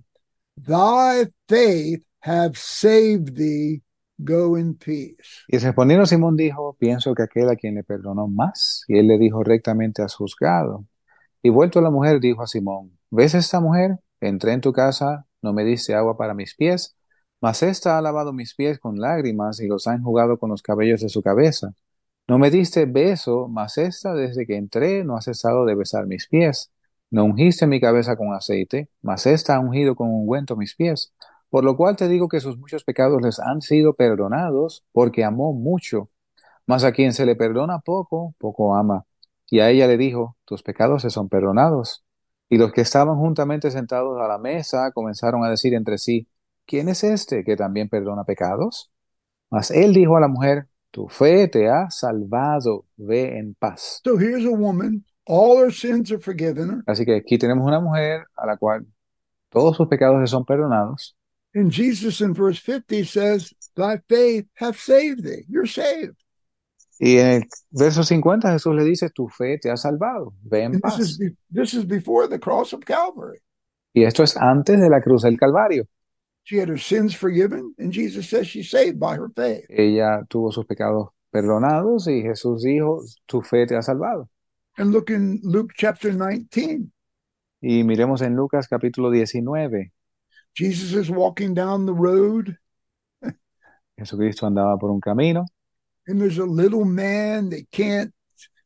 thy faith hath saved thee, go in peace. Y respondiendo Simón dijo, pienso que aquel a quien le perdonó más, y él le dijo rectamente has juzgado. Y vuelto a la mujer dijo a Simón, ¿ves esta mujer? Entré en tu casa, no me diste agua para mis pies, mas ésta ha lavado mis pies con lágrimas y los ha enjugado con los cabellos de su cabeza. No me diste beso, mas ésta desde que entré no ha cesado de besar mis pies. No ungiste mi cabeza con aceite, mas ésta ha ungido con ungüento mis pies. Por lo cual te digo que sus muchos pecados les han sido perdonados, porque amó mucho. Mas a quien se le perdona poco, poco ama. Y a ella le dijo, tus pecados se son perdonados. Y los que estaban juntamente sentados a la mesa comenzaron a decir entre sí, ¿quién es este que también perdona pecados? Mas él dijo a la mujer, tu fe te ha salvado, ve en paz. So here's a woman, all her sins are forgiven her. Así que aquí tenemos una mujer a la cual todos sus pecados le son perdonados. And Jesus in verse fifty says, thy faith hath saved thee. You're saved. Y en el verso cincuenta Jesús le dice, tu fe te ha salvado, ve en And this is, paz. be- this is before the cross of Calvary. Y esto es antes de la cruz del Calvario. She had her sins forgiven, and Jesus says she's saved by her faith. Ella tuvo sus pecados perdonados y Jesús dijo, tu fe te ha salvado. And look in Luke chapter nineteen. Y miremos en Lucas capítulo diecinueve. Jesus is walking down the road, Jesucristo andaba por un camino and there's a little man that can't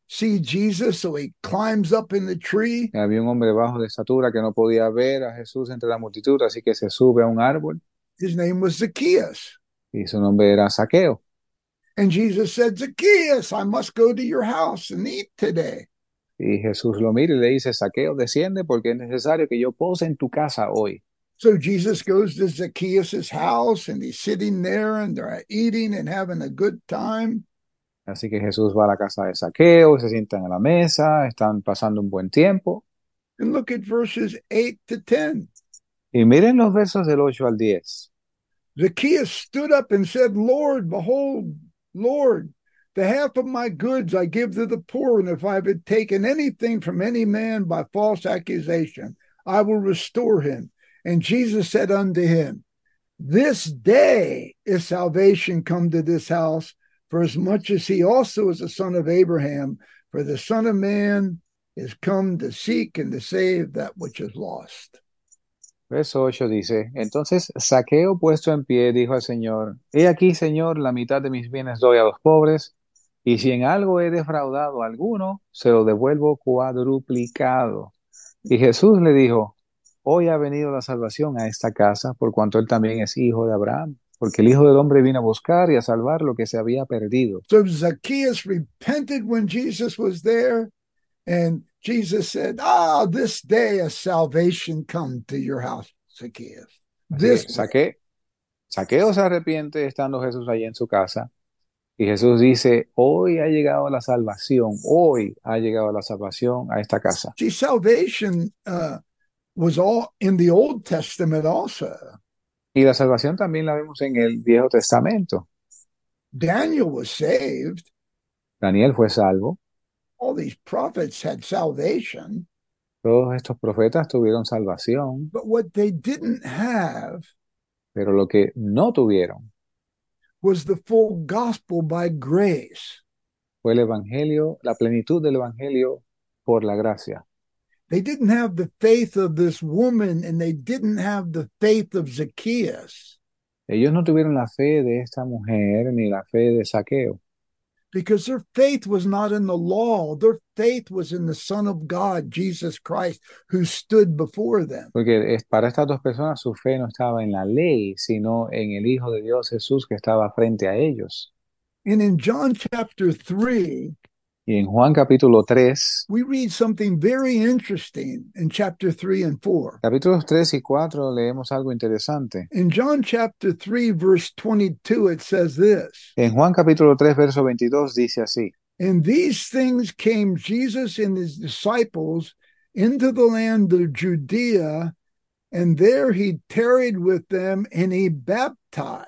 see Jesus, so he climbs up in the tree. Había un hombre bajo de estatura que no podía ver a Jesús entre la multitud, así que se sube a un árbol His name was Zacchaeus. y su nombre era Zaqueo. And Jesus said, Zacchaeus, I must go to your house and eat today. Y Jesús lo mira y le dice, Zaqueo, desciende porque es necesario que yo pose en tu casa hoy. So Jesus goes to Zacchaeus' house, and he's sitting there, and they're eating and having a good time. Así que Jesús va a la casa de Zaqueo, se sientan a la mesa, están pasando un buen tiempo. And look at verses eight to ten. Y miren los versos del ocho al diez. Zacchaeus stood up and said, Lord, behold, Lord, the half of my goods I give to the poor, and if I have taken anything from any man by false accusation, I will restore him. And Jesus said unto him, This day is salvation come to this house, for as much as he also is a son of Abraham, for the Son of Man is come to seek and to save that which is lost. Verso ocho dice, entonces Zaqueo puesto en pie dijo al Señor, he aquí, Señor, la mitad de mis bienes doy a los pobres, y si en algo he defraudado a alguno, se lo devuelvo cuadruplicado. Y Jesús le dijo, hoy ha venido la salvación a esta casa, por cuanto él también es hijo de Abraham, porque el Hijo del Hombre vino a buscar y a salvar lo que se había perdido. So Zacchaeus repented when Jesus was there, and Jesus said, Ah, this day has salvation come to your house, Zacchaeus. Así This que Zaque- Zaqueo se arrepiente estando Jesús allí en su casa, y Jesús dice, hoy ha llegado la salvación, hoy ha llegado la salvación a esta casa. See, salvation uh, was all in the Old Testament also. Y la salvación también la vemos en el Viejo Testamento. Daniel was saved. Daniel fue salvo, All these prophets had salvation, todos estos profetas tuvieron salvación, but what they didn't have pero lo que no tuvieron was the full gospel by grace. fue el Evangelio, la plenitud del Evangelio por la gracia. They didn't have the faith of this woman, and they didn't have the faith of Zacchaeus, Ellos no tuvieron la fe de esta mujer ni la fe de Zaqueo, because their faith was not in the law. Their faith was in the Son of God, Jesus Christ, who stood before them. porque es- para estas dos personas su fe no estaba en la ley, sino en el Hijo de Dios Jesús que estaba frente a ellos. And in John chapter three, Y en Juan capítulo tres, we read something very interesting in chapter three and four. capítulos tres y cuatro, leemos algo interesante. In John chapter three, verse twenty-two, it says this, En Juan capítulo tres, verso veintidós dice así, And these things came Jesus and his disciples into the land of Judea, and there he tarried with them, and he baptized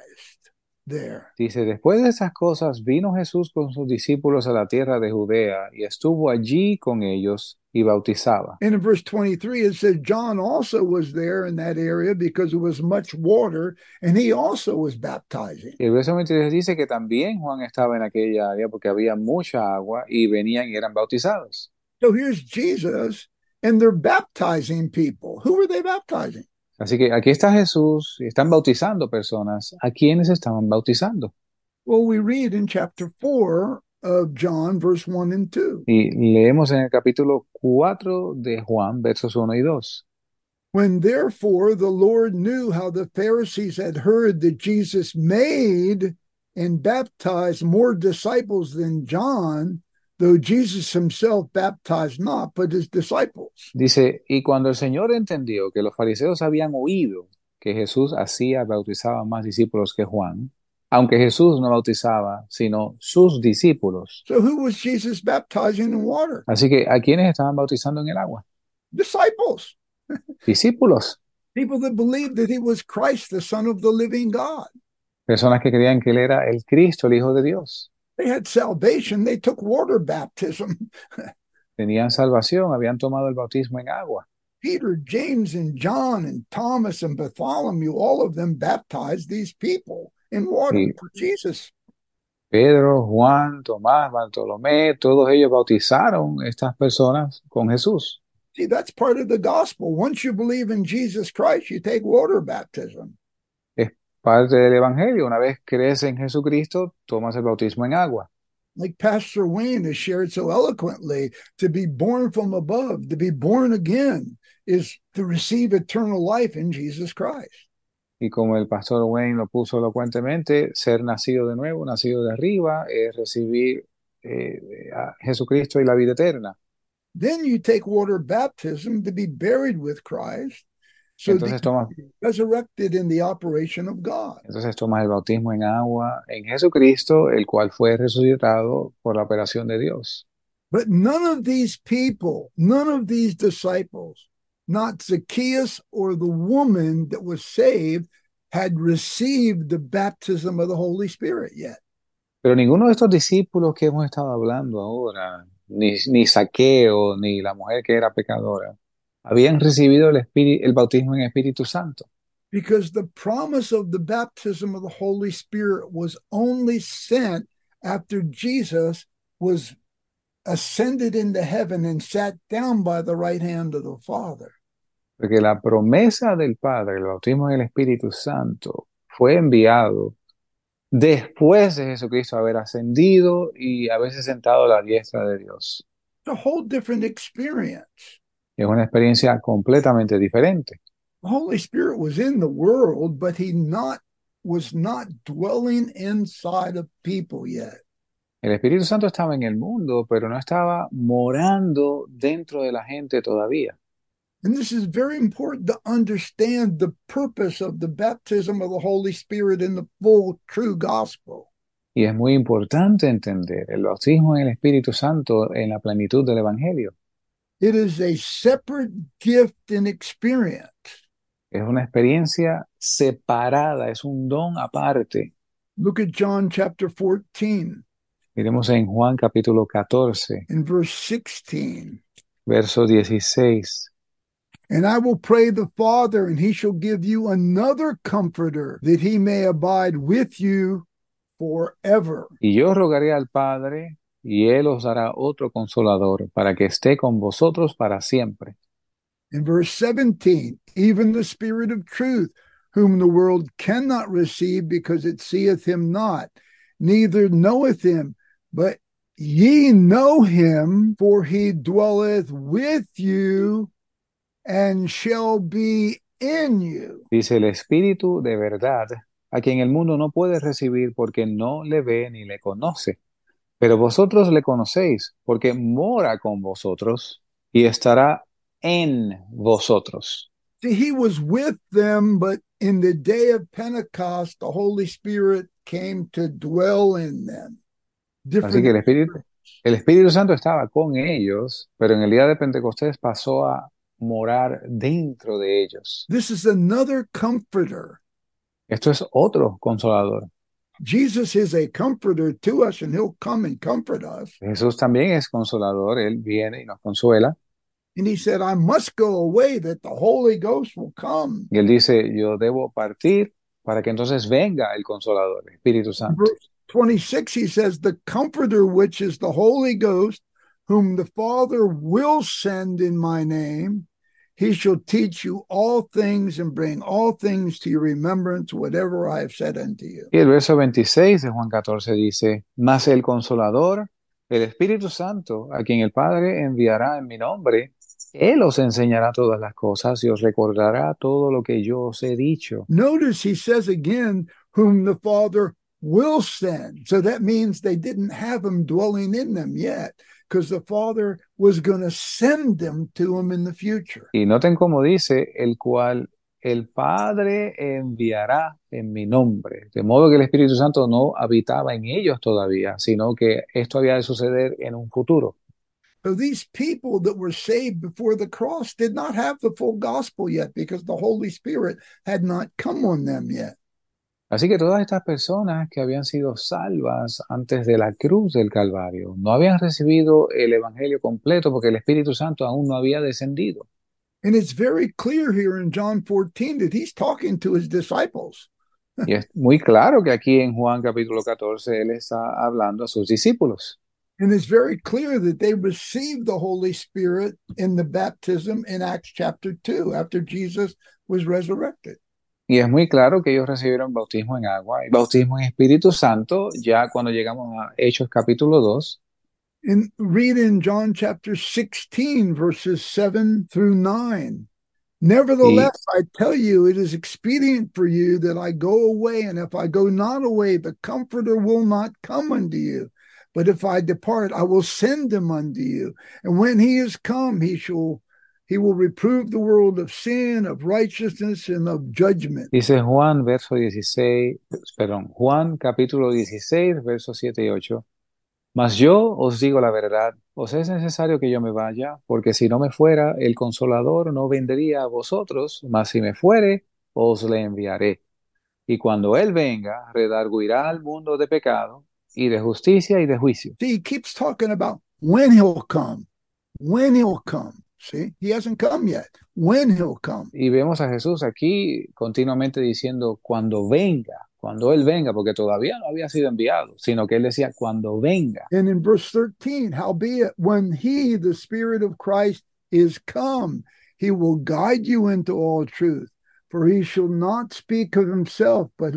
there. dice, después de esas cosas vino Jesús con sus discípulos a la tierra de Judea y estuvo allí con ellos y bautizaba. And in verse twenty-three, it says John also was there in that area because there was much water, and he also was baptizing. Y el verso veintitrés dice que también Juan estaba en aquella área porque había mucha agua y venían y eran bautizados. So here's Jesus, and they're baptizing people. Who were they baptizing? Así que aquí está Jesús y están bautizando personas. ¿A quiénes estaban bautizando? Well, we read in chapter four of John, verse one and two. Y leemos en el capítulo cuatro de Juan, versos uno y dos. When therefore the Lord knew how the Pharisees had heard that Jesus made and baptized more disciples than John, though Jesus himself baptized not, but his disciples. Dice, y cuando el Señor entendió que los fariseos habían oído que Jesús hacía, bautizaba más discípulos que Juan, aunque Jesús no bautizaba, sino sus discípulos. So who was Jesus baptizing in water? Así que, ¿a quiénes estaban bautizando en el agua? Disciples. Discípulos, People that believed that he was Christ, the Son of the living God. personas que creían que Él era el Cristo, el Hijo de Dios. They had salvation. They took water baptism. Tenían salvación, habían tomado el bautismo en agua. Peter, James, and John, and Thomas, and Bartholomew, all of them baptized these people in water Sí. for Jesus. Pedro, Juan, Tomás, Bartolomé, todos ellos bautizaron estas personas con Jesús. See, that's part of the gospel. Once you believe in Jesus Christ, you take water baptism. Es parte del Evangelio. Una vez crees en Jesucristo, tomas el bautismo en agua. Like Pastor Wayne has shared so eloquently, to be born from above, to be born again, is to receive eternal life in Jesus Christ. Y como el pastor Wayne lo puso elocuentemente, ser nacido de nuevo, nacido de arriba, es recibir eh, a Jesucristo y la vida eterna. Then you take water baptism to be buried with Christ, so that Entonces tomas, you are resurrected in the operation of God. entonces tomas el bautismo en agua en Jesucristo, el cual fue resucitado por la operación de Dios. But none of these people, none of these disciples, not Zacchaeus or the woman that was saved, had received the baptism of the Holy Spirit yet. Pero ninguno de estos discípulos que hemos estado hablando ahora, ni, ni Zaqueo, ni la mujer que era pecadora, habían recibido el, espíritu, el bautismo en Espíritu Santo. Because the promise of the baptism of the Holy Spirit was only sent after Jesus was ascended into heaven and sat down by the right hand of the Father. Porque la promesa del Padre, el bautismo en el Espíritu Santo, fue enviado después de Jesucristo haber ascendido y haberse sentado a la diestra de Dios. It's a whole different experience. Es una experiencia completamente diferente. The Holy Spirit was in the world, but he not was not dwelling inside of people yet. El Espíritu Santo estaba en el mundo, pero no estaba morando dentro de la gente todavía. And this is very important to understand the purpose of the baptism of the Holy Spirit in the full true gospel. Y es muy importante entender el bautismo en el Espíritu Santo en la plenitud del Evangelio. It is a separate gift and experience. Es una experiencia separada, es un don aparte. Look at John chapter fourteen. Miremos en Juan capítulo catorce, in verse sixteen. verso dieciséis. And I will pray the Father, and he shall give you another comforter, that he may abide with you forever. Y yo rogaré al Padre, y él os dará otro consolador, para que esté con vosotros para siempre. In verse seventeen, even the Spirit of truth, whom the world cannot receive, because it seeth him not, neither knoweth him, but ye know him, for he dwelleth with you and shall be in you. Dice el Espíritu de verdad, a quien el mundo no puede recibir porque no le ve ni le conoce. Pero vosotros le conocéis, porque mora con vosotros y estará en vosotros. See, he was with them, but in the day of Pentecost, the Holy Spirit came to dwell in them. Así que el Espíritu, el Espíritu Santo estaba con ellos, pero en el día de Pentecostés pasó a morar dentro de ellos. This is another comforter. Esto es otro consolador. Jesus is a comforter to us, and he'll come and comfort us. Jesús también es consolador, él viene y nos consuela. And he said, I must go away that the Holy Ghost will come. Y él dice, yo debo partir para que entonces venga el consolador, el Espíritu Santo. Verse twenty-six, he says, the comforter, which is the Holy Ghost, whom the Father will send in my name, he shall teach you all things and bring all things to your remembrance, whatever I have said unto you. Y el verso veintiséis de Juan catorce dice, mas el consolador, el Espíritu Santo, a quien el Padre enviará en mi nombre, él os enseñará todas las cosas y os recordará todo lo que yo os he dicho. Notice he says again, whom the Father will send. So that means they didn't have him dwelling in them yet, because the Father was going to send them to him in the future. Y noten cómo dice, el cual el Padre enviará en mi nombre. De modo que el Espíritu Santo no habitaba en ellos todavía, sino que esto había de suceder en un futuro. So these people that were saved before the cross did not have the full gospel yet, because the Holy Spirit had not come on them yet. Así que todas estas personas que habían sido salvas antes de la cruz del Calvario no habían recibido el Evangelio completo porque el Espíritu Santo aún no había descendido. And it's very clear here in John fourteen that he's talking to his disciples. Y es muy claro que aquí en Juan capítulo catorce él está hablando a sus discípulos. And it's very clear that they received the Holy Spirit in the baptism in Acts chapter two, after Jesus was resurrected. Y es muy claro que ellos recibieron bautismo en agua y bautismo en Espíritu Santo ya cuando llegamos a Hechos capítulo dos. And read in John chapter sixteen, verses seven through nine. Y Nevertheless, I tell you, it is expedient for you that I go away, and if I go not away, the Comforter will not come unto you. But if I depart, I will send him unto you. And when he is come, he shall he will reprove the world of sin, of righteousness, and of judgment. dice Juan, verso dieciséis, perdón, Juan capítulo dieciséis, versos siete y ocho. Mas yo os digo la verdad, os es necesario que yo me vaya, porque si no me fuera, el Consolador no vendría a vosotros, mas si me fuere, os le enviaré. Y cuando Él venga, redarguirá al mundo de pecado, y de justicia y de juicio. See, he keeps talking about when he'll come, when he'll come. See, he hasn't come yet. When he'll come. Y vemos a Jesús aquí continuamente diciendo, cuando venga, cuando Él venga, porque todavía no había sido enviado, sino que Él decía, cuando venga. And in verse thirteen, howbeit, when he, the Spirit of Christ, is come, he will guide you into all truth. For he shall not speak of himself, but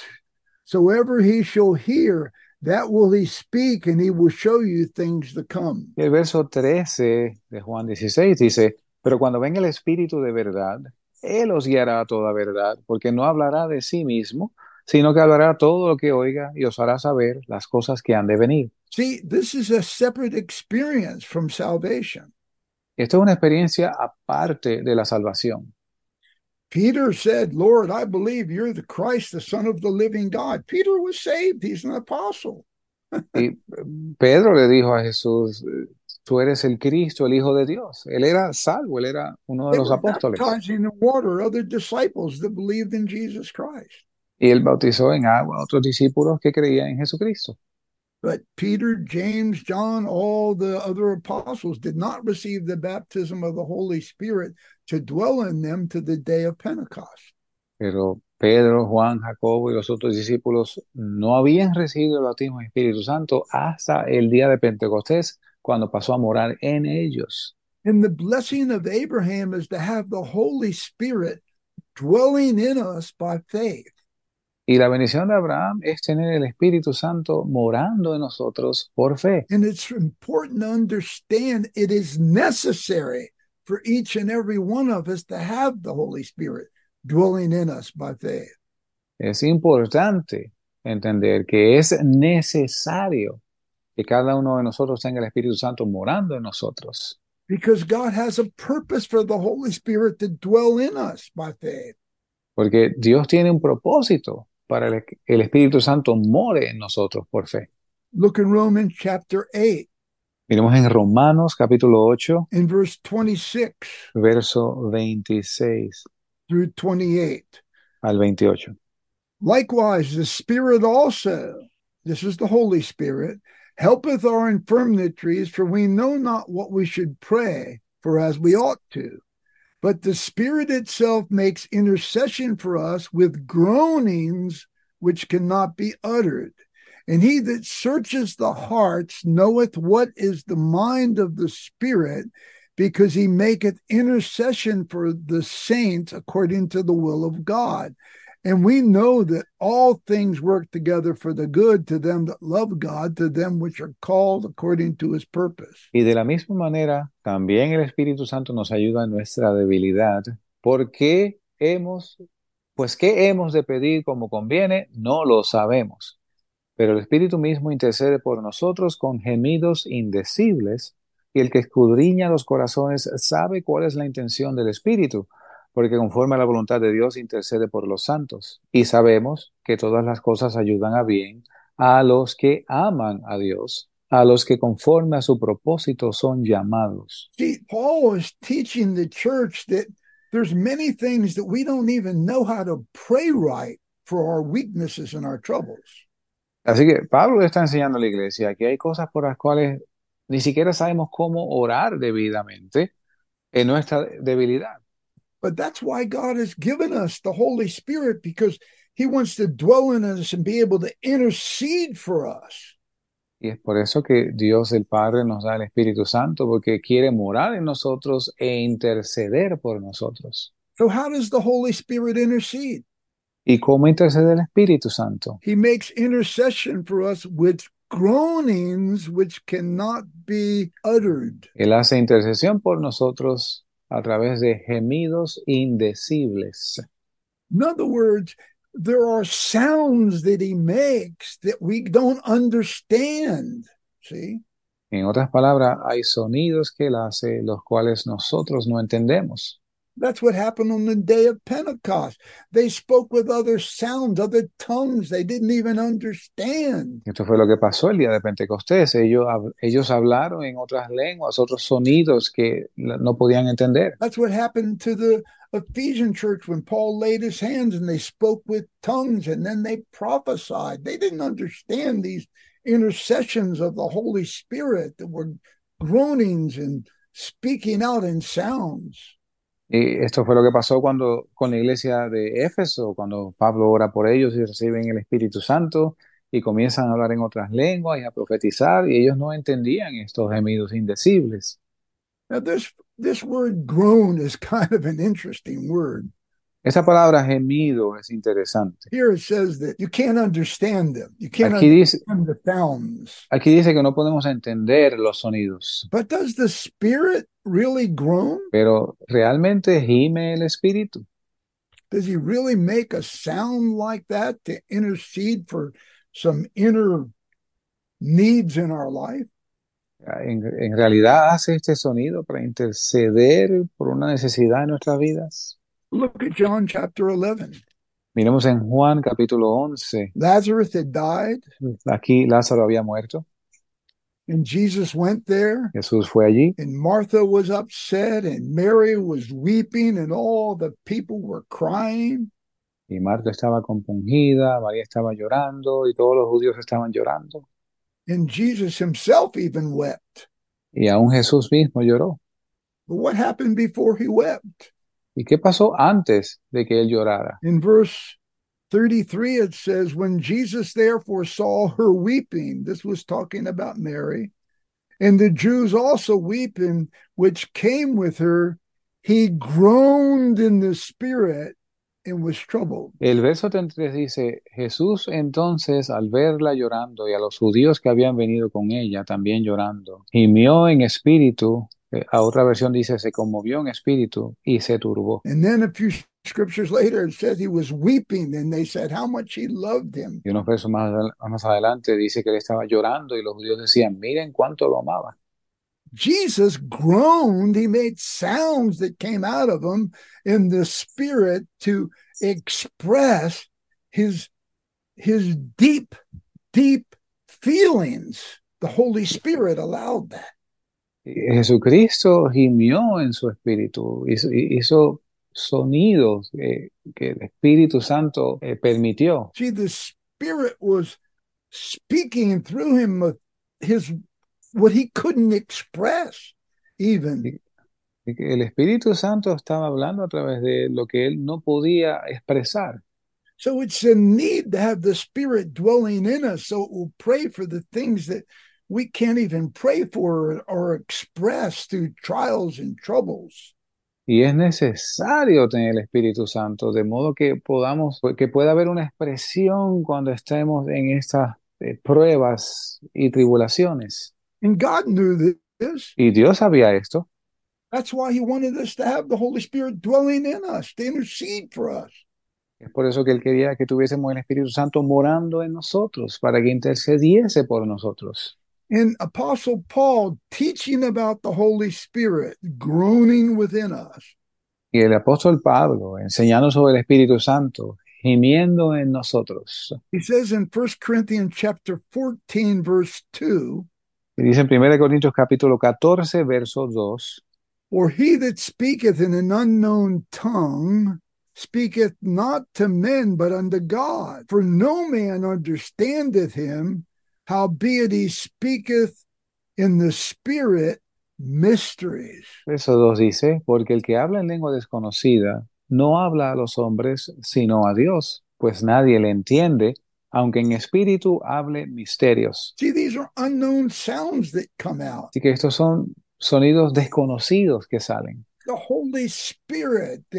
whatsoever he shall hear, that will he speak, and he will show you things to come. Y el verso trece de Juan dieciséis dice, pero cuando venga el Espíritu de verdad, Él os guiará a toda verdad, porque no hablará de sí mismo, sino que hablará todo lo que oiga y os hará saber las cosas que han de venir. See, this is a separate experience from salvation. Esto es una experiencia aparte de la salvación. Peter said, Lord, I believe you're the Christ, the Son of the living God. Peter was saved. He's an apostle. Y Pedro le dijo a Jesús, tú eres el Cristo, el Hijo de Dios. Él era salvo, él era uno de They los were apóstoles. baptizing in water other disciples that believed in Jesus Christ. Y él bautizó en agua a otros discípulos que creían en Jesucristo. But Peter, James, John, all the other apostles did not receive the baptism of the Holy Spirit to dwell in them to the day of Pentecost. Pero Pedro, Juan, Jacobo y los otros discípulos no habían recibido el bautismo del Espíritu Santo hasta el día de Pentecostés, cuando pasó a morar en ellos. And the blessing of Abraham is to have the Holy Spirit dwelling in us by faith. Y la bendición de Abraham es tener el Espíritu Santo morando en nosotros por fe. And it's important to understand it is necessary for each and every one of us to have the Holy Spirit dwelling in us by faith. Es importante entender que es necesario que cada uno de nosotros tenga el Espíritu Santo morando en nosotros. Because God has a purpose for the Holy Spirit to dwell in us by faith. Porque Dios tiene un propósito para el, el Espíritu Santo more en nosotros por fe. Look in Romans chapter eight, Miremos en Romanos capítulo ocho, in verse twenty-six verso veintiséis through twenty-eight. al veintiocho. Likewise, the Spirit also, this is the Holy Spirit, helpeth our infirmities, for we know not what we should pray for as we ought to. But the Spirit itself makes intercession for us with groanings which cannot be uttered. And he that searches the hearts knoweth what is the mind of the Spirit, because he maketh intercession for the saints according to the will of God. And we know that all things work together for the good to them that love God, to them which are called according to his purpose. Y de la misma manera, también el Espíritu Santo nos ayuda en nuestra debilidad, porque hemos, pues qué hemos de pedir como conviene, no lo sabemos. Pero el Espíritu mismo intercede por nosotros con gemidos indecibles, y el que escudriña los corazones sabe cuál es la intención del Espíritu, porque conforme a la voluntad de Dios intercede por los santos. Y sabemos que todas las cosas ayudan a bien a los que aman a Dios, a los que conforme a su propósito son llamados. See, Paul is teaching the church that there's many things that we don't even know how to pray right for our weaknesses and our troubles. Así que Pablo le está enseñando a la iglesia que hay cosas por las cuales ni siquiera sabemos cómo orar debidamente en nuestra debilidad. But that's why God has given us the Holy Spirit, because he wants to dwell in us and be able to intercede for us. Y es por eso que Dios el Padre nos da el Espíritu Santo, porque quiere morar en nosotros e interceder por nosotros. So how does the Holy Spirit intercede? ¿Y cómo intercede el Espíritu Santo? He makes intercession for us with groanings which cannot be uttered. Él hace intercesión por nosotros a través de gemidos indecibles. In other words, there are sounds that he makes that we don't understand. See? En otras palabras, hay sonidos que él hace los cuales nosotros no entendemos. That's what happened on the day of Pentecost. They spoke with other sounds, other tongues they didn't even understand. Esto fue lo que pasó el día de Pentecostés. Ellos, ellos hablaron en otras lenguas, otros sonidos que no podían entender. That's what happened to the Ephesian church when Paul laid his hands and they spoke with tongues and then they prophesied. They didn't understand these intercessions of the Holy Spirit that were groanings and speaking out in sounds. Y esto fue lo que pasó cuando con la iglesia de Éfeso, cuando Pablo ora por ellos y reciben el Espíritu Santo y comienzan a hablar en otras lenguas y a profetizar, y ellos no entendían estos gemidos indecibles. Now this this word groan is kind of an interesting word. Esa palabra gemido es interesante. Here it says that you can't understand them. You can't Aquí dice, understand the sounds. aquí dice que no podemos entender los sonidos. But does the Spirit really groan? Pero ¿realmente gime el Espíritu? Does he really make a sound like that to intercede for some inner needs in our life? En, en realidad hace este sonido para interceder por una necesidad en nuestras vidas. Look at John chapter eleven. Miremos en Juan capítulo once. Lazarus had died. Aquí Lázaro había muerto. And Jesus went there. Jesús fue allí. And Martha was upset and Mary was weeping and all the people were crying. Y Marta estaba compungida, María estaba llorando y todos los judíos estaban llorando. And Jesus himself even wept. Y aún Jesús mismo lloró. But what happened before he wept? ¿Y qué pasó antes de que él llorara? In verse thirty-three, it says, when Jesus therefore saw her weeping, this was talking about Mary, and the Jews also weeping, which came with her, he groaned in the spirit and was troubled. El verso treinta y tres dice, Jesús entonces al verla llorando y a los judíos que habían venido con ella también llorando, gimió en espíritu. A otra versión dice, se conmovió en espíritu y se turbó. And then a few scriptures later, it says he was weeping, and they said how much he loved him. Y unos versos más, más adelante dice que él estaba llorando y los judíos decían, miren cuánto lo amaba. Jesus groaned. He made sounds that came out of him in the spirit to express his, his deep, deep feelings. The Holy Spirit allowed that. Jesucristo gimió en su espíritu, hizo, hizo sonidos que, que el Espíritu Santo eh, permitió. See, the Spirit was speaking through him of his what he couldn't express even. El Espíritu Santo estaba hablando a través de lo que él no podía expresar. So it's a need to have the Spirit dwelling in us so it will pray for the things that we can't even pray for or express through trials and troubles. Y es necesario tener el Espíritu Santo, de modo que podamos, que pueda haber una expresión cuando estemos en estas eh, pruebas y tribulaciones. And God knew this. Y Dios sabía esto. That's why he wanted us to have the Holy Spirit dwelling in us, to intercede for us. Es por eso que él quería que tuviésemos el Espíritu Santo morando en nosotros, para que intercediese por nosotros. And Apostle Paul teaching about the Holy Spirit groaning within us. Y el apóstol Pablo enseñando sobre el Espíritu Santo, gimiendo en nosotros. He says in First Corinthians chapter fourteen, verse two, Y dice en primera Corintios capítulo catorce, verso dos, or he that speaketh in an unknown tongue speaketh not to men, but unto God. For no man understandeth him, howbeit he speaketh in the Spirit mysteries. verso dos dice, porque el que habla en lengua desconocida no habla a los hombres, sino a Dios, pues nadie le entiende, aunque en espíritu hable misterios. See, these are unknown sounds that come out. Así que estos son sonidos desconocidos que salen. The Holy Spirit that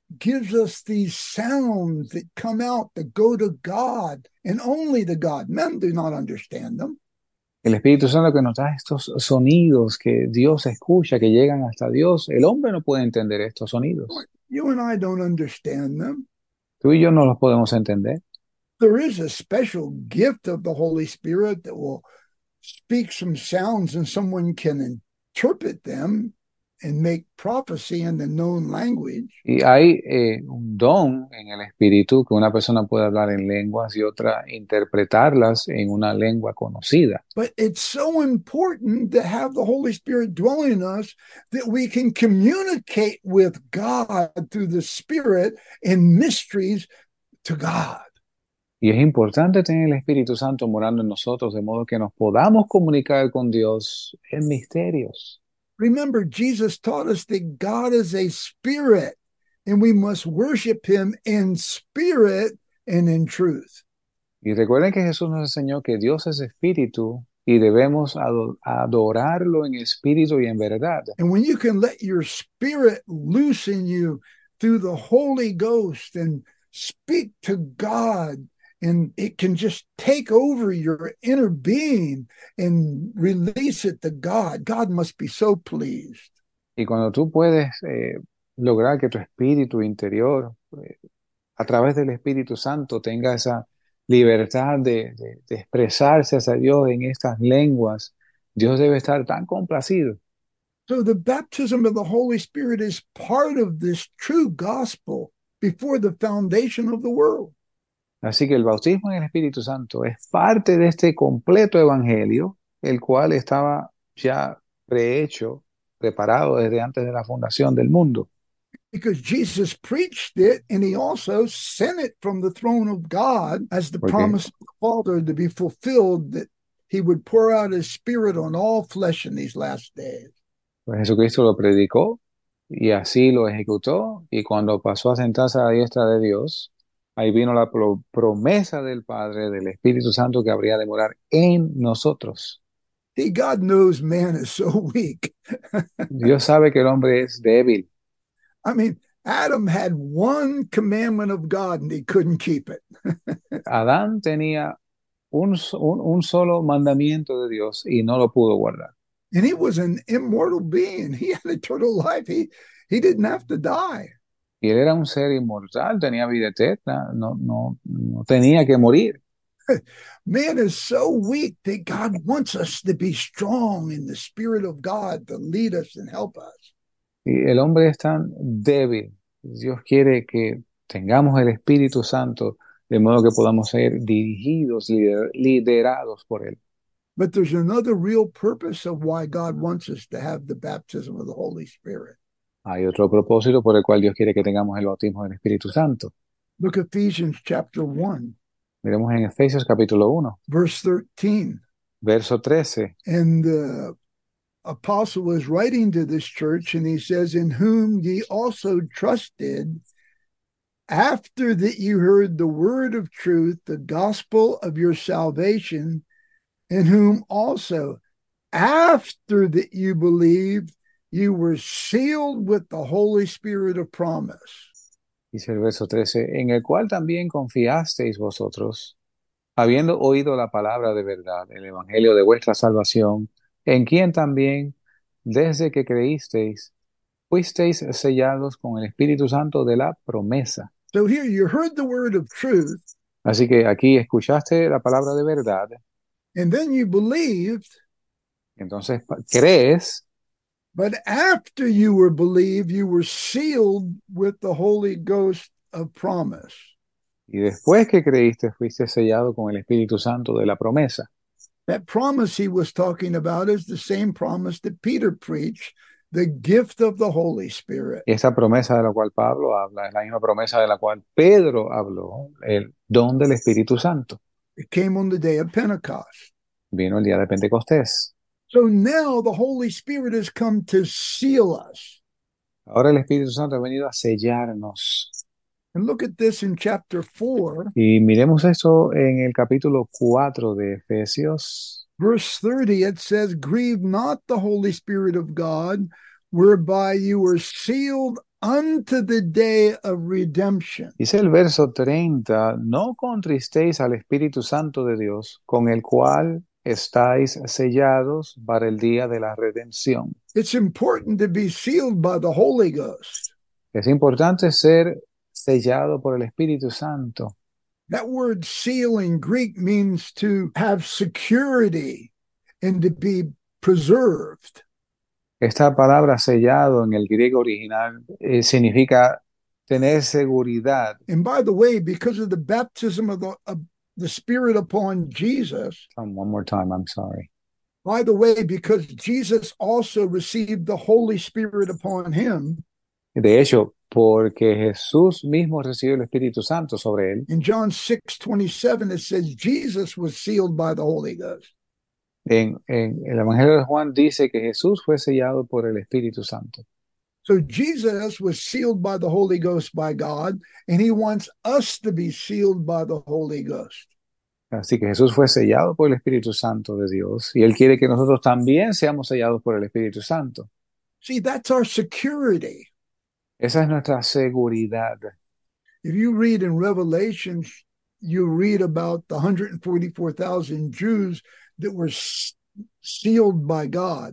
gives us these sounds that come out that go to God and only to God. Men do not understand them. El Espíritu Santo que nos da estos sonidos que Dios escucha, que llegan hasta Dios. El hombre no puede entender estos sonidos. You and I don't understand them. Tú y yo no los podemos entender. There is a special gift of the Holy Spirit that will speak some sounds and someone can interpret them and make prophecy in the known language. Y hay eh, un don en el Espíritu que una persona puede hablar en lenguas y otra interpretarlas en una lengua conocida. But it's so important to have the Holy Spirit dwelling in us that we can communicate with God through the Spirit in mysteries to God. Y es importante tener el Espíritu Santo morando en nosotros de modo que nos podamos comunicar con Dios en misterios. Remember, Jesus taught us that God is a spirit and we must worship him in spirit and in truth. Y recuerden que Jesús nos enseñó que Dios es espíritu y debemos ado- adorarlo en espíritu y en verdad. And when you can let your spirit loose in you through the Holy Ghost and speak to God, and it can just take over your inner being and release it to God. God must be so pleased. Y cuando tú puedes eh, lograr que tu espíritu interior, eh, a través del Espíritu Santo, tenga esa libertad de, de, de expresarse hacia Dios en estas lenguas, Dios debe estar tan complacido. So the baptism of the Holy Spirit is part of this true gospel before the foundation of the world. Así que el bautismo en el Espíritu Santo es parte de este completo evangelio, el cual estaba ya prehecho, preparado desde antes de la fundación del mundo. Because Jesus preached it and he also sent it from the throne of God as the Porque, promise of the Father to be fulfilled, that he would pour out his spirit on all flesh in these last days. pues Jesucristo lo predicó y así lo ejecutó, y cuando pasó a sentarse a la diestra de Dios, ahí vino la pro- promesa del Padre, del Espíritu Santo que habría de morar en nosotros. See, God knows man is so weak. Dios sabe que el hombre es débil. I mean, Adam had one commandment of God and he couldn't keep it. Adán tenía un, so- un, un solo mandamiento de Dios y no lo pudo guardar. And he was an immortal being. He had eternal life. He he didn't have to die. Y él era un ser inmortal, tenía vida eterna, no, no, no tenía que morir. Man is so weak that God wants us to be strong in the Spirit of God to lead us and help us. Y el hombre es tan débil. Dios quiere que tengamos el Espíritu Santo de modo que podamos ser dirigidos, lider- liderados por él. But there's another real purpose of why God wants us to have the baptism of the Holy Spirit. Hay otro propósito por el cual Dios quiere que tengamos el bautismo del Espíritu Santo. Look at Ephesians chapter one, Miremos en Efesios capítulo uno, verse thirteen. verso trece. And the apostle is writing to this church, and he says, "In whom ye also trusted, after that you heard the word of truth, the gospel of your salvation, in whom also, after that you believed, you were sealed with the Holy Spirit of promise." Dice el verso trece, en el cual también confiasteis vosotros, habiendo oído la palabra de verdad, el evangelio de vuestra salvación, en quien también, desde que creísteis, fuisteis sellados con el Espíritu Santo de la promesa. So here you heard the word of truth, Así que aquí escuchaste la palabra de verdad, and then you believed, entonces pa- crees, but after you were believed, you were sealed with the Holy Ghost of promise. y después que creíste, fuiste sellado con el Espíritu Santo de la promesa. That promise he was talking about is the same promise that Peter preached, the gift of the Holy Spirit. Y esa promesa de la cual Pablo habla es la misma promesa de la cual Pedro habló, el don del Espíritu Santo. It came on the day of Pentecost. Vino el día de Pentecostés. So now the Holy Spirit has come to seal us. Ahora el Espíritu Santo ha venido a sellarnos. And look at this in chapter four, Y miremos eso en el capítulo cuatro de Efesios, verse thirty. It says, "Grieve not the Holy Spirit of God, whereby you were sealed unto the day of redemption. Dice el verso treinta, no contristéis al Espíritu Santo de Dios, con el cual estáis sellados para el día de la redención. It's important to be sealed by the Holy Ghost. Es importante ser sellado por el Espíritu Santo. That word seal in Greek means to have security and to be preserved. Esta palabra sellado en el griego original eh, significa tener seguridad. And by the way, because of the baptism of the, of the Spirit upon Jesus, Um, one more time, I'm sorry. by the way, because Jesus also received the Holy Spirit upon him, De hecho, porque Jesús mismo recibió el Espíritu Santo sobre él. in John six twenty-seven, it says Jesus was sealed by the Holy Ghost. En, en el Evangelio de Juan dice que Jesús fue sellado por el Espíritu Santo. So Jesus was sealed by the Holy Ghost by God, and he wants us to be sealed by the Holy Ghost. Así que Jesús fue sellado por el Espíritu Santo de Dios y Él quiere que nosotros también seamos sellados por el Espíritu Santo. See, that's our security. Esa es nuestra seguridad. If you read in Revelations, you read about the one hundred forty-four thousand Jews that were s- sealed by God.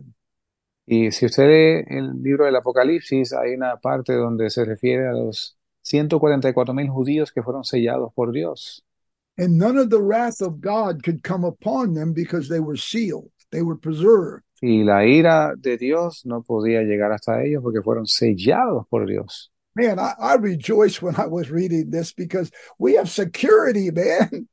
Y si usted lee el libro del Apocalipsis, hay una parte donde se refiere a los ciento cuarenta y cuatro mil judíos que fueron sellados por Dios. And none of the wrath of God could come upon them because they were sealed. They were preserved. Y la ira de Dios no podía llegar hasta ellos porque fueron sellados por Dios. Man, I, I rejoiced when I was reading this because we have security, man.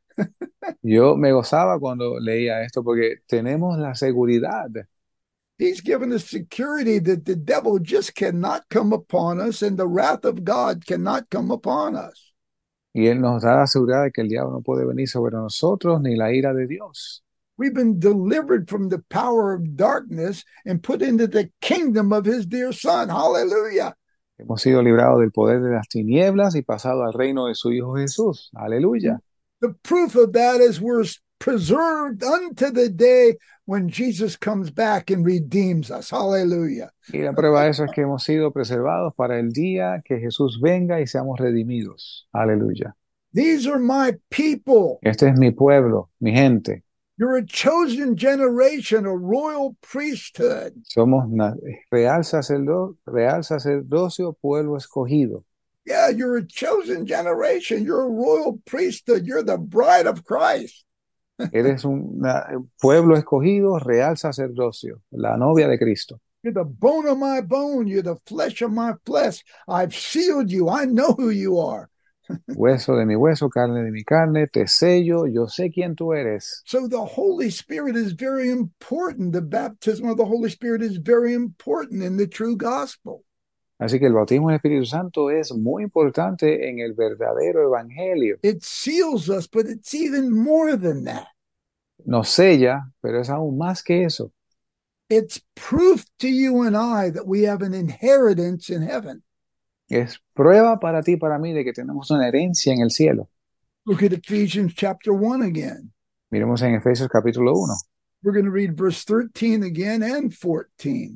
Yo me gozaba cuando leía esto porque tenemos la seguridad. He's given us security that the devil just cannot come upon us and the wrath of God cannot come upon us. Y Él nos da la seguridad de que el diablo no puede venir sobre nosotros ni la ira de Dios. We've been delivered from the power of darkness and put into the kingdom of his dear son. Hallelujah. Hemos sido librados del poder de las tinieblas y pasado al reino de su Hijo Jesús. Aleluya. The proof of that is we're preserved unto the day when Jesus comes back and redeems us. Hallelujah. Y la prueba de eso es que hemos sido preservados para el día que Jesús venga y seamos redimidos. Aleluya. These are my people. Este es mi pueblo, mi gente. You're a chosen generation, a royal priesthood. Somos na- real, sacerdo- real sacerdocio, pueblo escogido. Yeah, you're a chosen generation. You're a royal priesthood. You're the bride of Christ. Eres un na- pueblo escogido, real sacerdocio, la novia de Cristo. You're the bone of my bone. You're the flesh of my flesh. I've sealed you. I know who you are. Hueso de mi hueso, carne de mi carne, te sello, yo sé quién tú eres. So the Holy Spirit is very important. The baptism of the Holy Spirit is very important in the true gospel. Así que el bautismo en el Espíritu Santo es muy importante en el verdadero evangelio. It seals us, but it's even more than that. Nos sella, pero es aún más que eso. It's proof to you and I that we have an inheritance in heaven. Es prueba para ti y para mí de que tenemos una herencia en el cielo. Look at Ephesians chapter one again. Miremos en Efesios capítulo uno, We're going to read verse thirteen again and fourteen.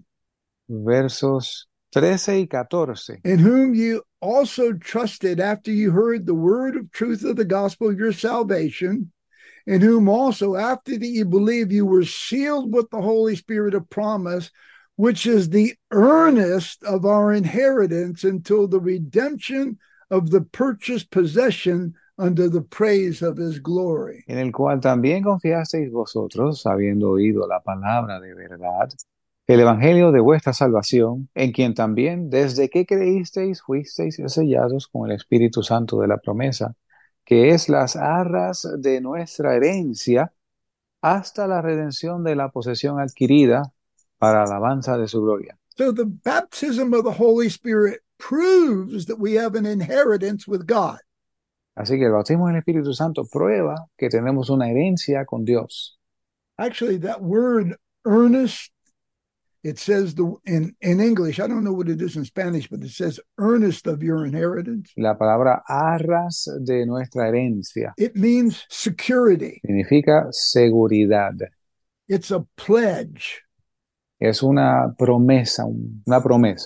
versos trece y catorce. In whom you also trusted after you heard the word of truth of the gospel of your salvation, in whom also after that you believe you were sealed with the Holy Spirit of promise, which is the earnest of our inheritance until the redemption of the purchased possession under the praise of his glory. En el cual también confiasteis vosotros, habiendo oído la palabra de verdad, el evangelio de vuestra salvación, en quien también, desde que creísteis, fuisteis sellados con el Espíritu Santo de la promesa, que es las arras de nuestra herencia, hasta la redención de la posesión adquirida para alabanza de su gloria. So the baptism of the Holy Spirit proves that we have an inheritance with God. Así que el bautismo en el Espíritu Santo prueba que tenemos una herencia con Dios. Actually, that word earnest, it says the in, in English, I don't know what it is in Spanish, but it says earnest of your inheritance. La palabra arras de nuestra herencia It means security. significa seguridad. It's a pledge. Es una promesa, un- una promesa.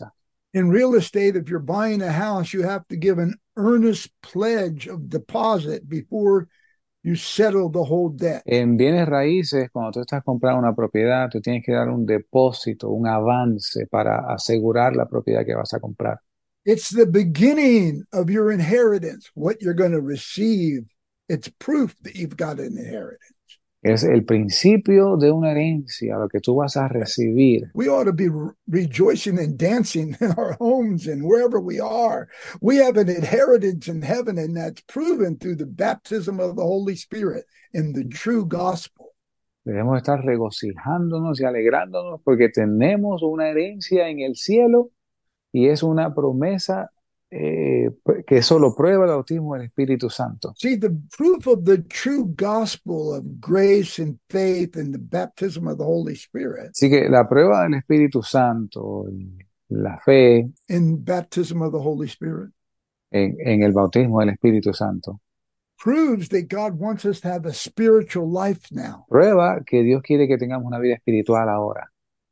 In real estate, if you're buying a house, you have to give an earnest pledge of deposit before you settle the whole debt. En bienes raíces, cuando tú estás comprando una propiedad, tú tienes que dar un depósito, un avance para asegurar la propiedad que vas a comprar. It's the beginning of your inheritance, what you're going to receive. It's proof that you've got an inheritance. Es el principio de una herencia, lo que tú vas a recibir. We ought to be re- rejoicing and dancing in our homes and wherever we are. We have an inheritance in heaven, and that's proven through the baptism of the Holy Spirit in the true gospel. Debemos estar regocijándonos y alegrándonos porque tenemos una herencia en el cielo y es una promesa eh, que solo prueba el bautismo del Espíritu Santo. See, the proof of the true gospel of grace and faith and the baptism of the Holy Spirit Así que la prueba del Espíritu Santo, la fe in baptism of the Holy Spirit en, en el bautismo del Espíritu Santo, proves that God wants us to have a spiritual life now. prueba que Dios quiere que tengamos una vida espiritual ahora.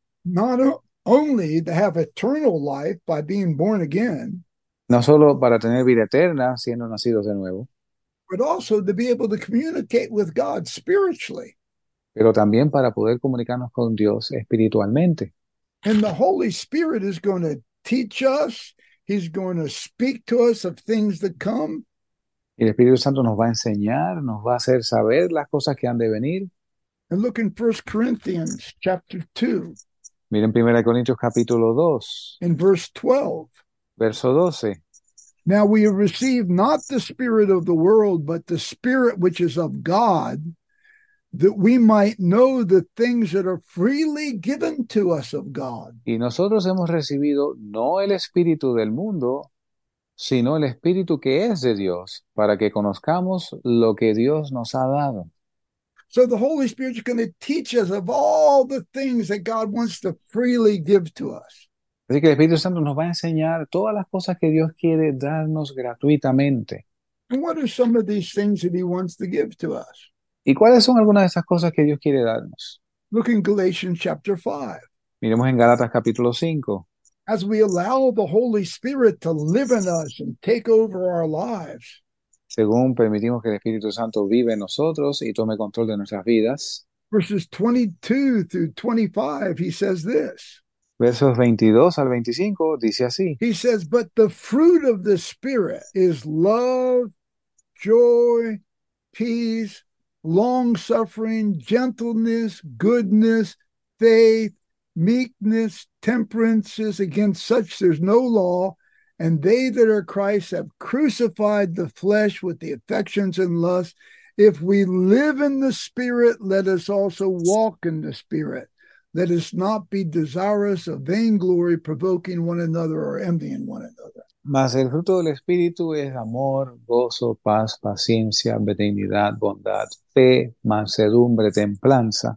Not o- only to have eternal life by being born again, No solo para tener vida eterna siendo nacidos de nuevo, but also to be able to communicate with God spiritually. pero también para poder comunicarnos con Dios espiritualmente. And the Holy Spirit is going to teach us, He's going to speak to us of things that come. Y el Espíritu Santo nos va a enseñar, nos va a hacer saber las cosas que han de venir. And look in First Corinthians chapter two, Miren primera Corintios capítulo dos, in verse twelve. verso doce. Now we have received not the spirit of the world, but the Spirit which is of God, that we might know the things that are freely given to us of God. Y nosotros hemos recibido no el espíritu del mundo, sino el espíritu que es de Dios, para que conozcamos lo que Dios nos ha dado. So the Holy Spirit is going to teach us of all the things that God wants to freely give to us. Así que el Espíritu Santo nos va a enseñar todas las cosas que Dios quiere darnos gratuitamente. And what are some of these things that He wants to give to us? ¿Y cuáles son algunas de esas cosas que Dios quiere darnos? Look in Galatians chapter five. Miremos en Gálatas capítulo cinco. As we allow the Holy Spirit to live in us and take over our lives, Según permitimos que el Espíritu Santo vive en nosotros y tome control de nuestras vidas. verses twenty-two through twenty-five, he says this. Versos veintidós al veinticinco dice así. He says, but the fruit of the Spirit is love, joy, peace, long-suffering, gentleness, goodness, faith, meekness, temperances. Against such there's no law. And they that are Christ have crucified the flesh with the affections and lusts. If we live in the Spirit, let us also walk in the Spirit. Let us not be desirous of vainglory, provoking one another or envying one another. Mas el fruto del Espíritu es amor, gozo, paz, paciencia, benignidad, bondad, fe, mansedumbre, templanza.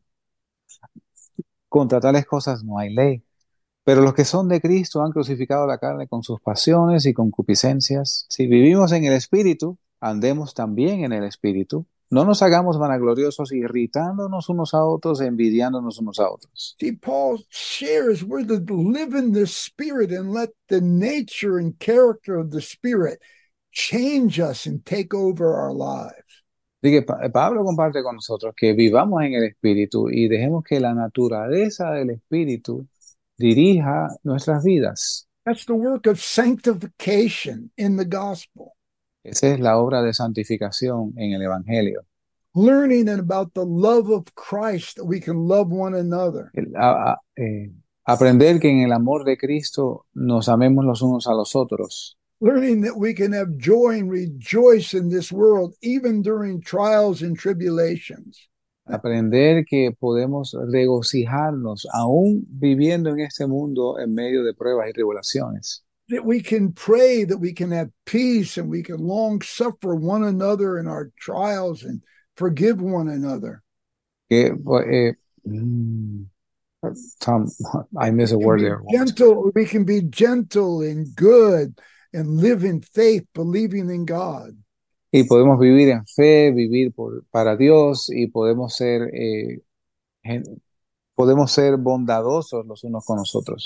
Contra tales cosas no hay ley. Pero los que son de Cristo han crucificado la carne con sus pasiones y concupiscencias. Si vivimos en el Espíritu, andemos también en el Espíritu. No nos hagamos vanagloriosos, irritándonos unos a otros, envidiándonos unos a otros. See, Paul shares we're to live in the Spirit and let the nature and character of the Spirit change us and take over our lives. Así que Pa- Pablo comparte con nosotros que vivamos en el Espíritu y dejemos que la naturaleza del Espíritu dirija nuestras vidas. That's the work of sanctification in the gospel. Esa es la obra de santificación en el Evangelio. Learning about the love of Christ that we can love one another. El- a- a- eh, aprender que en el amor de Cristo nos amemos los unos a los otros. Learning that we can have joy and rejoice in this world, even during trials and tribulations. Aprender que podemos regocijarnos aún viviendo en este mundo en medio de pruebas y tribulaciones. That we can pray, that we can have peace, and we can long suffer one another in our trials and forgive one another. Que, eh, mm, Tom, I miss a We can word be there. gentle, we can be gentle and good and live in faith, believing in God. Y podemos vivir en fe, vivir por, para Dios y podemos ser, eh, gen- podemos ser bondadosos los unos con los otros.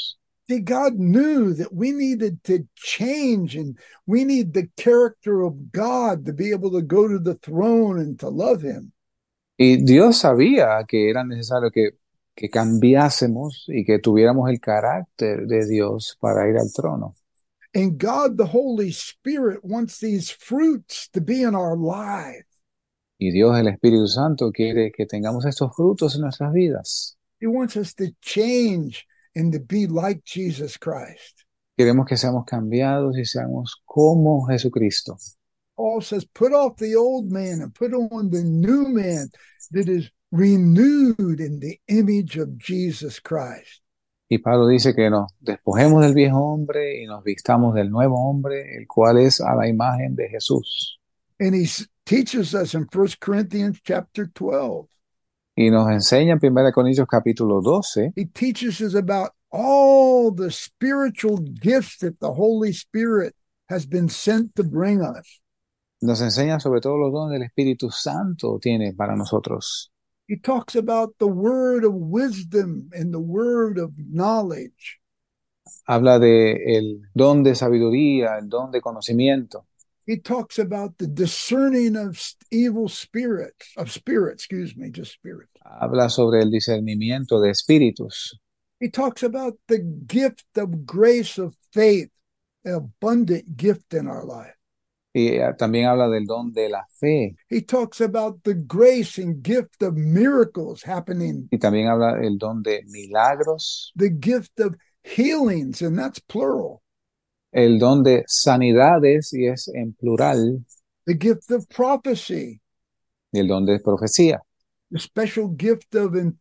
See, God knew that we needed to change and we need the character of God to be able to go to the throne and to love him. Y Dios sabía que era necesario que, que cambiásemos y que tuviéramos el carácter de Dios para ir al trono. And God, the Holy Spirit, wants these fruits to be in our lives. Y Dios, el Espíritu Santo, quiere que tengamos estos frutos en nuestras vidas. He wants us to change and to be like Jesus Christ. Queremos que seamos cambiados y seamos como Jesucristo. Paul says, put off the old man and put on the new man that is renewed in the image of Jesus Christ. Y Pablo dice que nos despojemos del viejo hombre y nos vistamos del nuevo hombre, el cual es a la imagen de Jesús. And he teaches us in First Corinthians chapter twelve. Y nos enseña en primera Corintios capítulo doce. He teaches us about all the spiritual gifts that the Holy Spirit has been sent to bring us. Nos enseña sobre todo los dones del Espíritu Santo tiene para nosotros. He talks about the word of wisdom and the word of knowledge. Habla de el don de sabiduría, el don de conocimiento. He talks about the discerning of evil spirits, of spirits, excuse me, just spirits. Habla sobre el discernimiento de espíritus. He talks about the gift of grace of faith, an abundant gift in our life. Y también habla del don de la fe. He talks about the grace and gift of miracles happening. Y también habla del don de milagros. The gift of healings, and that's plural. El don de sanidades, y es en plural. The gift of prophecy. Y el don de profecía. The special gift of in,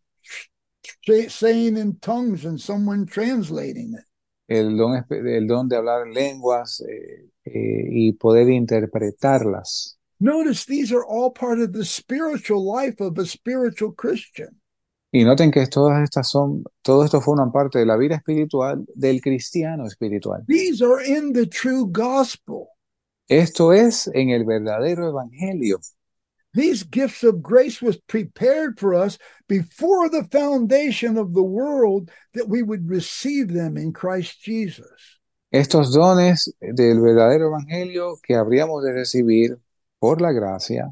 saying in tongues and someone translating it. El don, el don de hablar lenguas eh, eh, y poder interpretarlas. Notice these are all part of the spiritual life of a spiritual Christian. Y noten que todas estas son, todo esto forman parte de la vida espiritual del cristiano espiritual. These are in the true gospel. Esto es en el verdadero evangelio. These gifts of grace was prepared for us before the foundation of the world that we would receive them in Christ Jesus. Estos dones del verdadero evangelio que habríamos de recibir por la gracia,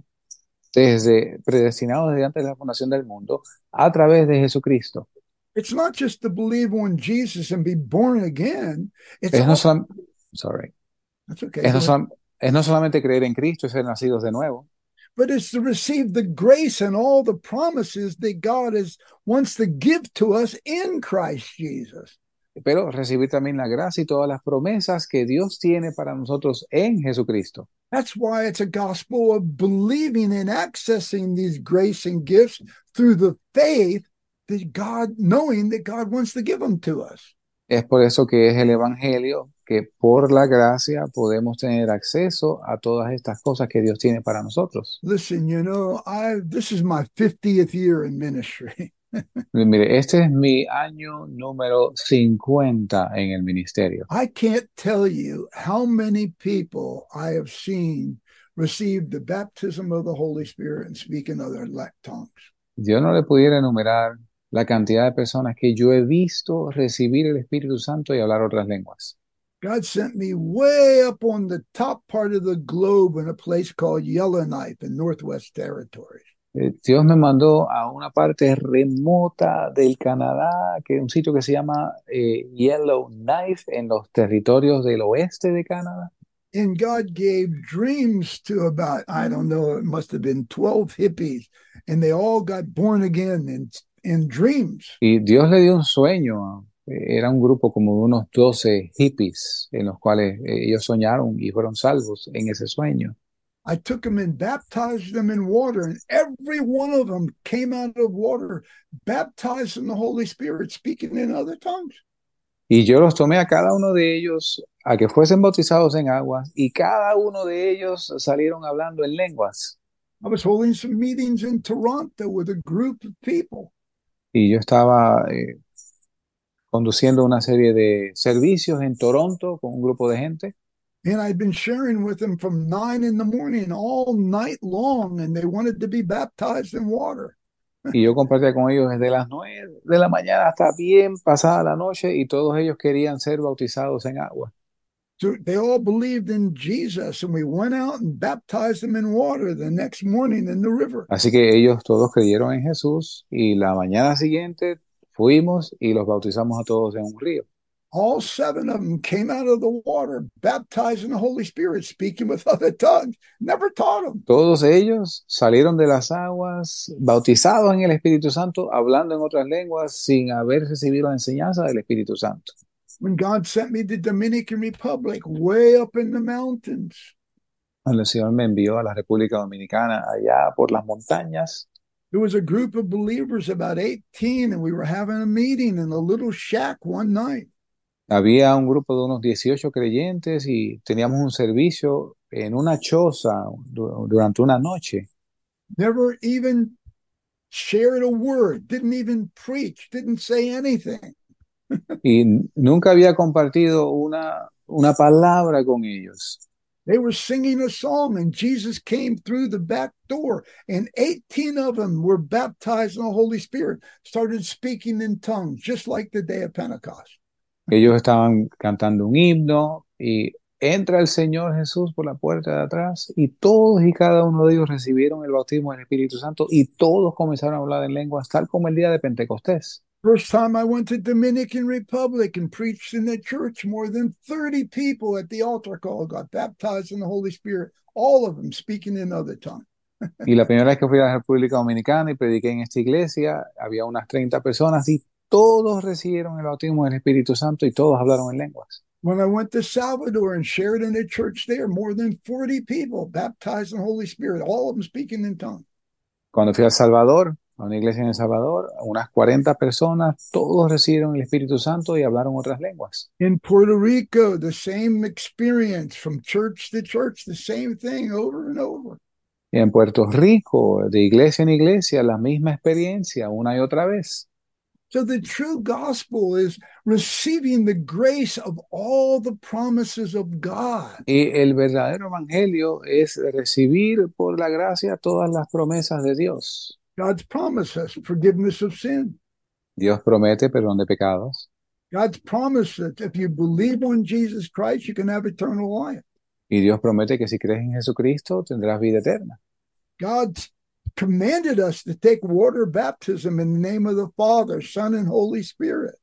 desde predestinados desde antes de la fundación del mundo, a través de Jesucristo. It's not just to believe on Jesus and be born again. It's Es no, all, solam- sorry. that's okay. Es no, Go ahead. solam- es no solamente creer en Cristo y ser nacidos de nuevo, But it's to receive the grace and all the promises that God is wants to give to us in Christ Jesus. pero recibir también la gracia y todas las promesas que Dios tiene para nosotros en Jesucristo. That's why it's a gospel of believing and accessing these grace and gifts through the faith that God, knowing that God wants to give them to us. Es por eso que es el evangelio que por la gracia podemos tener acceso a todas estas cosas que Dios tiene para nosotros. Listen, you know, I this is my fiftieth year in ministry. Mire, este es mi año número cincuenta en el ministerio. I can't tell you how many people I have seen receive the baptism of the Holy Spirit and speak in other tongues. Yo no le pudiera enumerar la cantidad de personas que yo he visto recibir el Espíritu Santo y hablar otras lenguas. God sent me way up on the top part of the globe in a place called Yellowknife in Northwest Territories. Eh, Dios me mandó a una parte remota del Canadá, que es un sitio que se llama eh, Yellowknife, en los territorios del oeste de Canadá. And God gave dreams to about, I don't know, it must have been twelve hippies, and they all got born again in, in dreams. Y Dios le dio un sueño. eh, Era un grupo como de unos doce hippies en los cuales eh, ellos soñaron y fueron salvos en ese sueño. I took them and baptized them in water, and every one of them came out of water, baptized in the Holy Spirit, speaking in other tongues. Y yo los tomé a cada uno de ellos a que fuesen bautizados en aguas, y cada uno de ellos salieron hablando en lenguas. I was holding some meetings in Toronto with a group of people. Y yo estaba eh, conduciendo una serie de servicios en Toronto con un grupo de gente. And I'd been sharing with them from nine in the morning all night long, and they wanted to be baptized in water. Y yo compartía con ellos desde las nueve de la mañana hasta bien pasada la noche y todos ellos querían ser bautizados en agua. So they all believed in Jesus, and we went out and baptized them in water the next morning in the river. Así que ellos todos creyeron en Jesús y la mañana siguiente fuimos y los bautizamos a todos en un río. All seven of them came out of the water, baptized in the Holy Spirit, speaking with other tongues. Never taught them. Todos ellos salieron de las aguas bautizados en el Espíritu Santo, hablando en otras lenguas sin haber recibido la enseñanza del Espíritu Santo. When God sent me to Dominican Republic, way up in the mountains, Cuando el Señor me envió a la República Dominicana, allá por las montañas, there was a group of believers, about eighteen, and we were having a meeting in a little shack one night. había un grupo de unos dieciocho creyentes y teníamos un servicio en una choza du- durante una noche. Never even shared a word, didn't even preach, didn't say anything. Y nunca había compartido una, una palabra con ellos. They were singing a psalm, and Jesus came through the back door, and eighteen of them were baptized in the Holy Spirit, started speaking in tongues, just like the day of Pentecost. Ellos estaban cantando un himno y entra el Señor Jesús por la puerta de atrás y todos y cada uno de ellos recibieron el bautismo del Espíritu Santo y todos comenzaron a hablar en lenguas tal como el día de Pentecostés. First time I went to Dominican Republic and preached in the church, more than thirty people at the altar call got baptized in the Holy Spirit, all of them speaking in other tongues. Y la primera vez que fui a la República Dominicana y prediqué en esta iglesia, había unas treinta personas y todos recibieron el bautismo del Espíritu Santo y todos hablaron en lenguas. When I went to Salvador and shared in a church there, more than forty people baptized in the Holy Spirit, all of them speaking in tongues. Cuando fui a El Salvador, a una iglesia en El Salvador, unas cuarenta personas, todos recibieron el Espíritu Santo y hablaron otras lenguas. In Puerto Rico, the same experience from church to church, the same thing over and over. Y en Puerto Rico, de iglesia en iglesia, la misma experiencia una y otra vez. So the true gospel is receiving the grace of all the promises of God. Y el verdadero evangelio es recibir por la gracia todas las promesas de Dios. God's promises, forgiveness of sin. Dios promete perdón de pecados. God's promise that if you believe on Jesus Christ, you can have eternal life. Y Dios promete que si crees en Jesucristo tendrás vida eterna. God's commanded us to take water baptism in the name of the Father, Son, and Holy Spirit.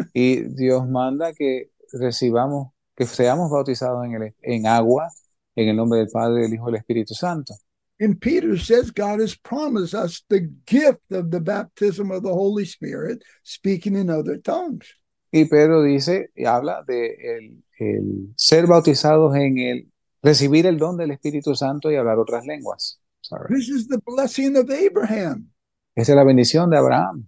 Y Dios manda que recibamos, que seamos bautizados en, el, en agua, en el nombre del Padre, del Hijo y del Espíritu Santo. And Peter says God has promised us the gift of the baptism of the Holy Spirit, speaking in other tongues. Y Pedro dice y habla de el, el ser bautizados en el recibir el don del Espíritu Santo y hablar otras lenguas. Sorry. This is the blessing of Abraham. Esa es la bendición de Abraham.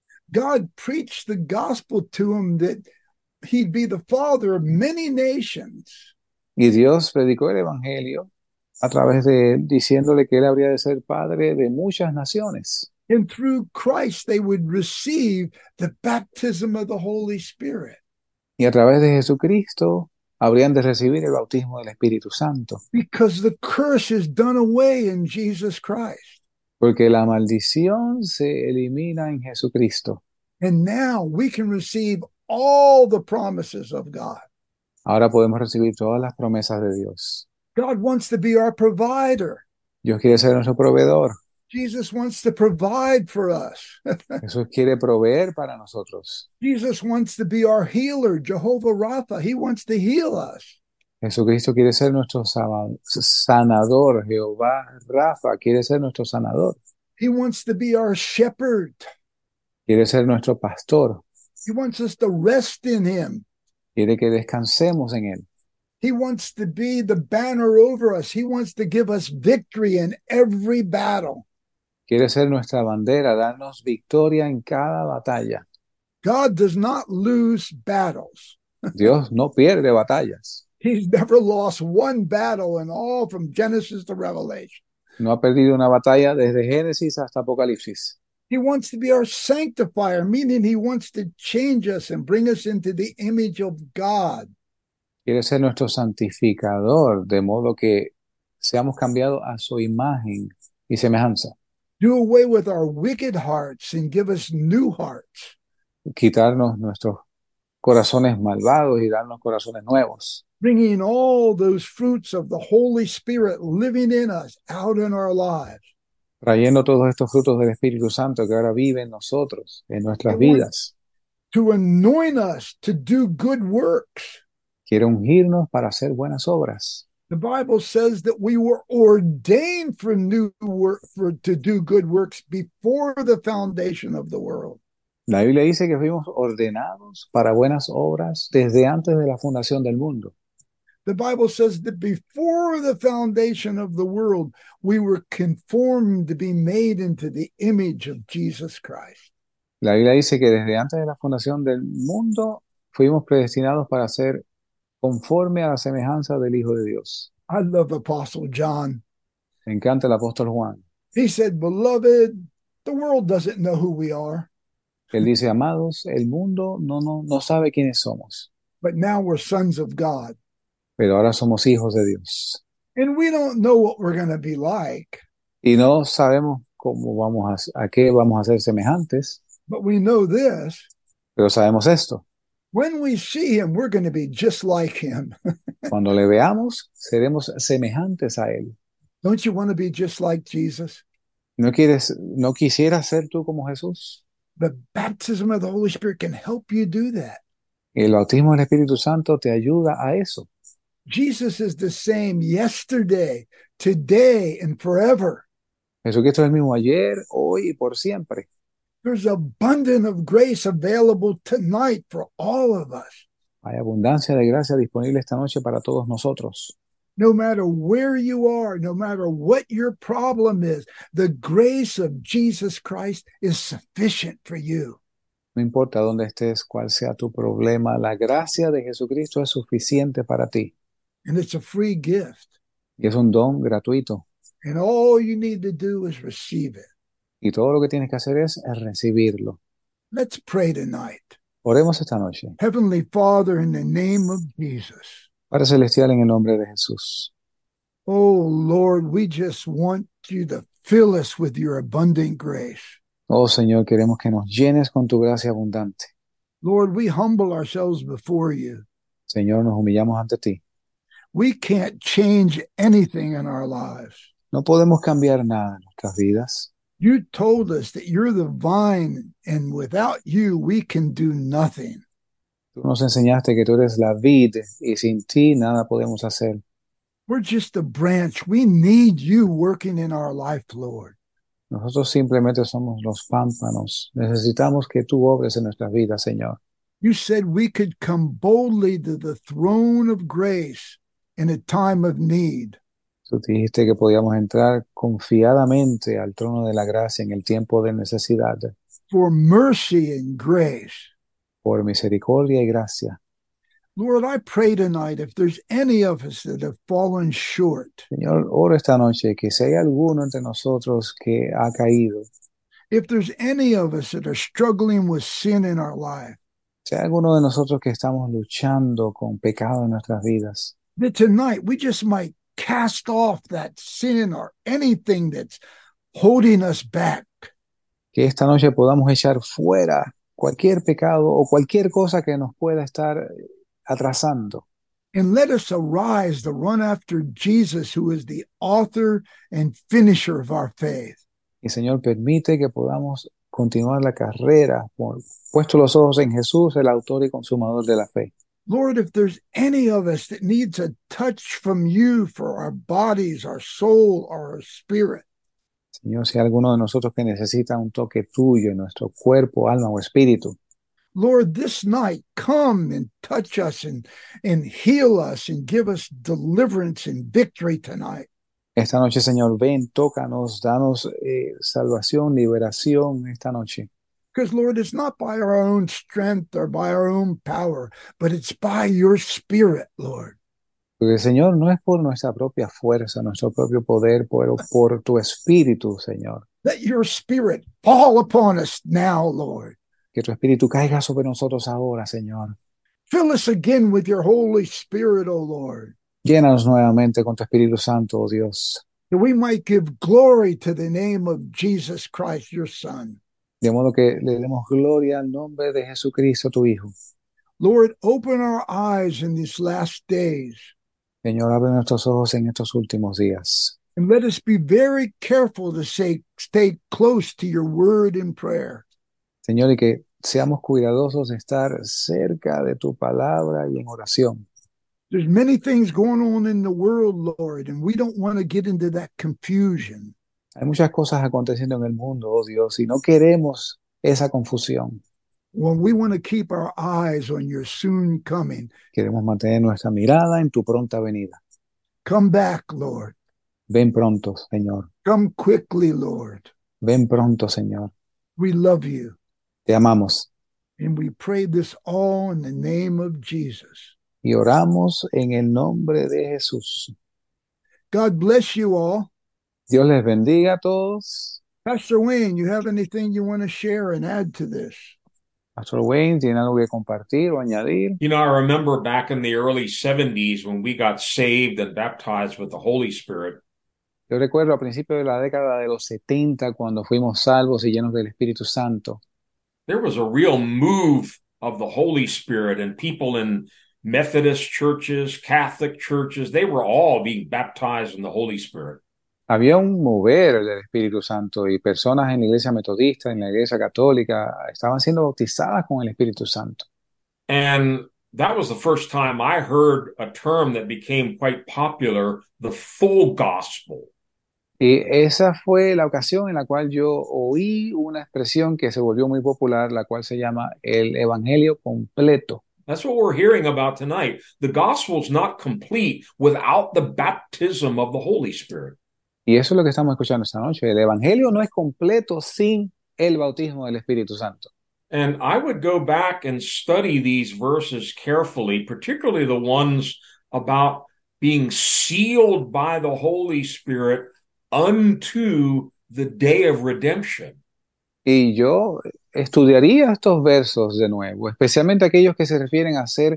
God preached the gospel to him that he'd be the father of many nations. Y Dios predicó el evangelio a través de él, diciéndole que él habría de ser padre de muchas naciones. And through Christ, they would receive the baptism of the Holy Spirit. Y a través de Jesucristo habrían de recibir el bautismo del Espíritu Santo. Because the curse is done away in Jesus Christ. Porque la maldición se elimina en Jesucristo. And now we can receive all the promises of God. Ahora podemos recibir todas las promesas de Dios. God wants to be our provider. Dios quiere ser nuestro proveedor. Jesus wants to provide for us. Jesús quiere proveer para nosotros. Jesus wants to be our healer, Jehovah Rapha. He wants to heal us. Jesucristo quiere ser nuestro sanador. Jehová Rafa quiere ser nuestro sanador. He wants to be our shepherd. Quiere ser nuestro pastor. He wants us to rest in him. Quiere que descansemos en él. He wants to be the banner over us. He wants to give us victory in every battle. Quiere ser nuestra bandera, darnos victoria en cada batalla. God does not lose battles. Dios no pierde batallas. He's never lost one battle in all from Genesis to Revelation. No ha perdido una batalla desde Génesis hasta Apocalipsis. He wants to be our sanctifier, meaning he wants to change us and bring us into the image of God. Quiere ser nuestro santificador, de modo que seamos cambiados a su imagen y semejanza. Do away with our wicked hearts and give us new hearts. quitarnos nuestros corazones malvados y darnos corazones nuevos, Bringing all those fruits of the Holy Spirit living in us out in our lives. trayendo todos estos frutos del Espíritu Santo que ahora vive en nosotros, en nuestras vidas. To anoint us to do good works. Quiere ungirnos para hacer buenas obras. The Bible says that we were ordained for new work, for to do good works before the foundation of the world. La Biblia dice que fuimos ordenados para buenas obras desde antes de la fundación del mundo. The Bible says that before the foundation of the world, we were conformed to be made into the image of Jesus Christ. La Biblia dice que desde antes de la fundación del mundo fuimos predestinados para ser conforme a la semejanza del Hijo de Dios. I love Apostle John. Me encanta el apóstol Juan. He said, "Beloved, the world doesn't know who we are, Él dice, amados, el mundo no, no, no sabe quiénes somos, but now we're sons of God. pero ahora somos hijos de Dios. And we don't know what we're going to be like, Y no sabemos cómo vamos a, a qué vamos a ser semejantes, but we know this. pero sabemos esto. When we see him, we're going to be just like him." Cuando le veamos, seremos semejantes a Él. Don't you want to be just like Jesus? ¿No quieres, no quisieras ser tú como Jesús? The baptism of the Holy Spirit can help you do that. El bautismo del Espíritu Santo te ayuda a eso. Jesus is the same yesterday, today, and forever. Jesucristo es el mismo ayer, hoy y por siempre. There's abundance of grace available tonight for all of us. Hay abundancia de gracia disponible esta noche para todos nosotros. No matter where you are, no matter what your problem is, the grace of Jesus Christ is sufficient for you. No importa dónde estés, cuál sea tu problema, la gracia de Jesucristo es suficiente para ti. And it's a free gift. Y es un don gratuito. And all you need to do is receive it. Y todo lo que tienes que hacer es recibirlo. Let's pray tonight. Oremos esta noche. Heavenly Father, in the name of Jesus. Padre Celestial, en el nombre de Jesús. Oh, Lord, we just want you to fill us with your abundant grace. Oh, Señor, queremos que nos llenes con tu gracia abundante. Lord, we humble ourselves before you. Señor, nos humillamos ante ti. We can't change anything in our lives. No podemos cambiar nada en nuestras vidas. You told us that you're the vine, and without you, we can do nothing. Tú nos enseñaste que tú eres la vid y sin ti nada podemos hacer. We're just a branch. We need you working in our life, Lord. Nosotros simplemente somos los pámpanos. Necesitamos que tú obres en nuestras vidas, Señor. You said we could come boldly to the throne of grace in a time of need. Tú dijiste que podíamos entrar confiadamente al trono de la gracia en el tiempo de necesidad, For mercy and grace. por misericordia y gracia. Lord, I pray tonight if there's any of us that have fallen short, Señor, oro esta noche que si hay alguno entre nosotros que ha caído, if there's any of us that are struggling with sin in our life, si hay alguno de nosotros que estamos luchando con pecado en nuestras vidas, that tonight we just might cast off that sin or anything that's holding us back. que esta noche podamos echar fuera cualquier pecado o cualquier cosa que nos pueda estar atrasando. And let us arise to run after Jesus, who is the author and finisher of our faith. Y Señor, permite que podamos continuar la carrera, por, puesto los ojos en Jesús, el autor y consumador de la fe. Lord, if there's any of us that needs a touch from you for our bodies, our soul, or our spirit, Señor, si hay alguno de nosotros que necesita un toque tuyo en nuestro cuerpo, alma o espíritu, Lord, this night, come and touch us and, and heal us and give us deliverance and victory tonight. esta noche, Señor, ven, tócanos, danos eh, salvación, liberación esta noche. Because, Lord, it's not by our own strength or by our own power, but it's by your spirit, Lord. Porque, Señor, no es por nuestra propia fuerza, nuestro propio poder, pero por tu espíritu, Señor. Let your spirit fall upon us now, Lord. Que tu espíritu caiga sobre nosotros ahora, Señor. Fill us again with your Holy Spirit, O Lord. Llénanos nuevamente con tu Espíritu Santo, oh Dios. that we might give glory to the name of Jesus Christ, your Son. De modo que le demos gloria al nombre de Jesucristo, tu Hijo. Lord, open our eyes in these last days. Señor, abre nuestros ojos en estos últimos días. And let us be very careful to say, stay close to your word in prayer. Señor, y que seamos cuidadosos de estar cerca de tu palabra y en oración. There's many things going on in the world, Lord, and we don't want to get into that confusion. Hay muchas cosas aconteciendo en el mundo, oh Dios, y no queremos esa confusión. Well, we want to keep our eyes on your soon coming. Queremos mantener nuestra mirada en tu pronta venida. Come back, Lord. Ven pronto, Señor. Come quickly, Lord. Ven pronto, Señor. We love you. Te amamos. And we pray this all in the name of Jesus. Y oramos en el nombre de Jesús. God bless you all. Dios les bendiga a todos. Pastor Wayne, you have anything you want to share and add to this? Pastor Wayne, ¿tiene algo que compartir o añadir? You know, I remember back in the early seventies when we got saved and baptized with the Holy Spirit. Yo recuerdo a principios de la década de los setenta, cuando fuimos salvos y llenos del Espíritu Santo. There was a real move of the Holy Spirit, and people in Methodist churches, Catholic churches, they were all being baptized in the Holy Spirit. Había un mover del Espíritu Santo y personas en la iglesia metodista, en la iglesia católica, estaban siendo bautizadas con el Espíritu Santo. And that was the first time I heard a term that became quite popular, the full gospel. Y esa fue la ocasión en la cual yo oí una expresión que se volvió muy popular, la cual se llama el Evangelio completo. That's what we're hearing about tonight. The gospel's not complete without the baptism of the Holy Spirit. Y eso es lo que estamos escuchando esta noche. El Evangelio no es completo sin el bautismo del Espíritu Santo. And I would go back and study these verses carefully, particularly the ones about being sealed by the Holy Spirit unto the day of redemption. Y yo estudiaría estos versos de nuevo, especialmente aquellos que se refieren a ser